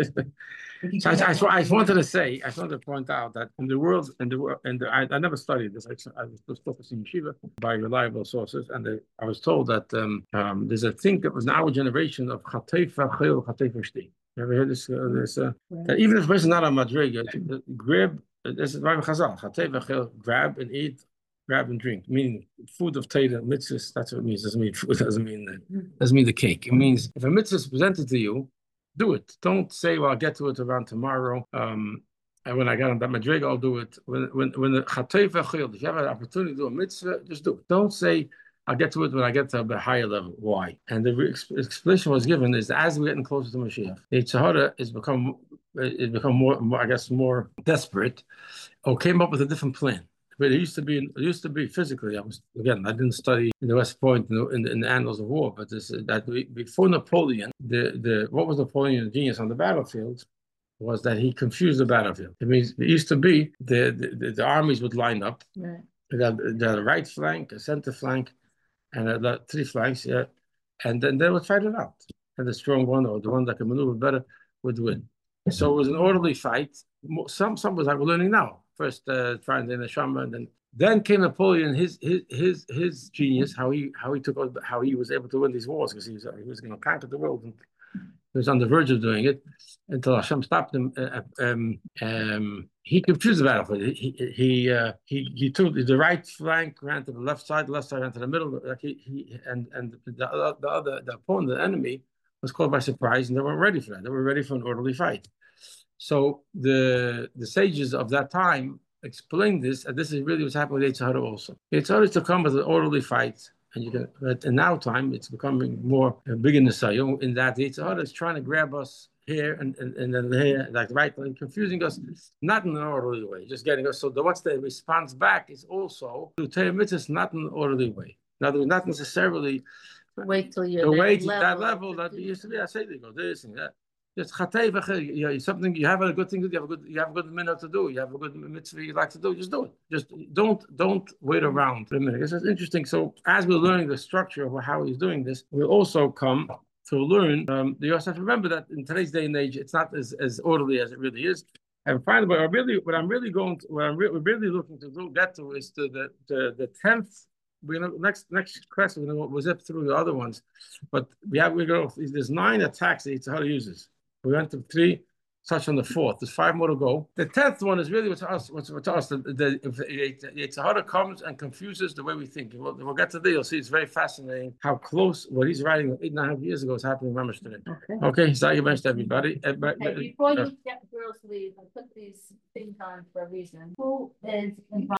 So I, I, I, I just wanted to say, I just wanted to point out that in the world, in the world, and I, I never studied this. I, I was focusing in yeshiva by reliable sources, and they, I was told that um, um, there's a thing that was in our generation of chatef v'chil, chatef v'shti. You ever heard this? Uh, this uh, that even if a person is not a madriga, grab. This is Rabbi Chazal. Chatef v'chil, grab and eat. Grab and drink, meaning food of Torah, mitzvahs, that's what it means. Doesn't mean food, doesn't mean that, doesn't mean the cake. It means if a mitzvah is presented to you, do it. Don't say, well, I'll get to it around tomorrow. Um, and when I get on that madriga, I'll do it. When when when the chatei v'chil, if you have an opportunity to do a mitzvah, just do it. Don't say, I'll get to it when I get to a higher level. Why? And the explanation was given is as we're getting closer to Mashiach, the Yetzer Hara is become it become more, more, I guess, more desperate, or came up with a different plan. But it used to be, it used to be physically. I was again, I didn't study in the West Point in the, in the, in the annals of war, but this that we, before Napoleon, the the what was Napoleon's genius on the battlefield was that he confused the battlefield. It means it used to be the the, the armies would line up. Right. They had, they had a right flank, a center flank, and a, three flanks. Yeah, and then they would fight it out, and the strong one or the one that could maneuver better would win. So it was an orderly fight. Some some was like we're learning now. First, uh, trying to Neshama, and then then came Napoleon. His his his his genius, how he how he took how he was able to win these wars because he was he was going to conquer the world, and he was on the verge of doing it until Hashem stopped him. Uh, um, um, he confused the battlefield. He he uh, he he took the right flank, ran to the left side, the left side ran to the middle. Like he, he and and the the other the opponent, the enemy, was caught by surprise, and they weren't ready for that. They were ready for an orderly fight. So the the sages of that time explained this, and this is really what's happening with Yetzer Hara also. Yetzer Hara is to come with an orderly fight, and you can. But in our time, it's becoming more big in the sayong in that Yetzer Hara is trying to grab us here and and, and then here, like right, and confusing us, not in an orderly way, just getting us. So the what's the response back is also to Torah mitzvahs, not in an orderly way. In other words, not necessarily wait till you're to wait level that level that you used to be. I say they go this and that. It's chatei v'chil. You something you have a good thing to do. You have a good you have a good minute to do. You have a good mitzvah you like to do. Just do it. Just don't don't wait around for a minute. This is interesting. So as we're learning the structure of how he's doing this, we'll also come to learn. Um, you also have to remember that in today's day and age, it's not as, as orderly as it really is. And finally, what I really what I'm really going to what I'm re really looking to do, get to is to the the the tenth. We're gonna next next class we're gonna zip through the other ones, but we have we go. There's nine attacks that Yetzer Hara uses. We went to three, touch on the fourth. There's five more to go. The tenth one is really what's us. What's what's us. The, the, if Yetzer Hara comes and confuses the way we think. We'll, we'll get to there. You'll see it's very fascinating how close what he's writing eight and a half years ago is happening in Ramesh today. Okay. Okay. Zayah best everybody. everybody. Okay, before you get girls leave, I put these things on for a reason. Who is involved?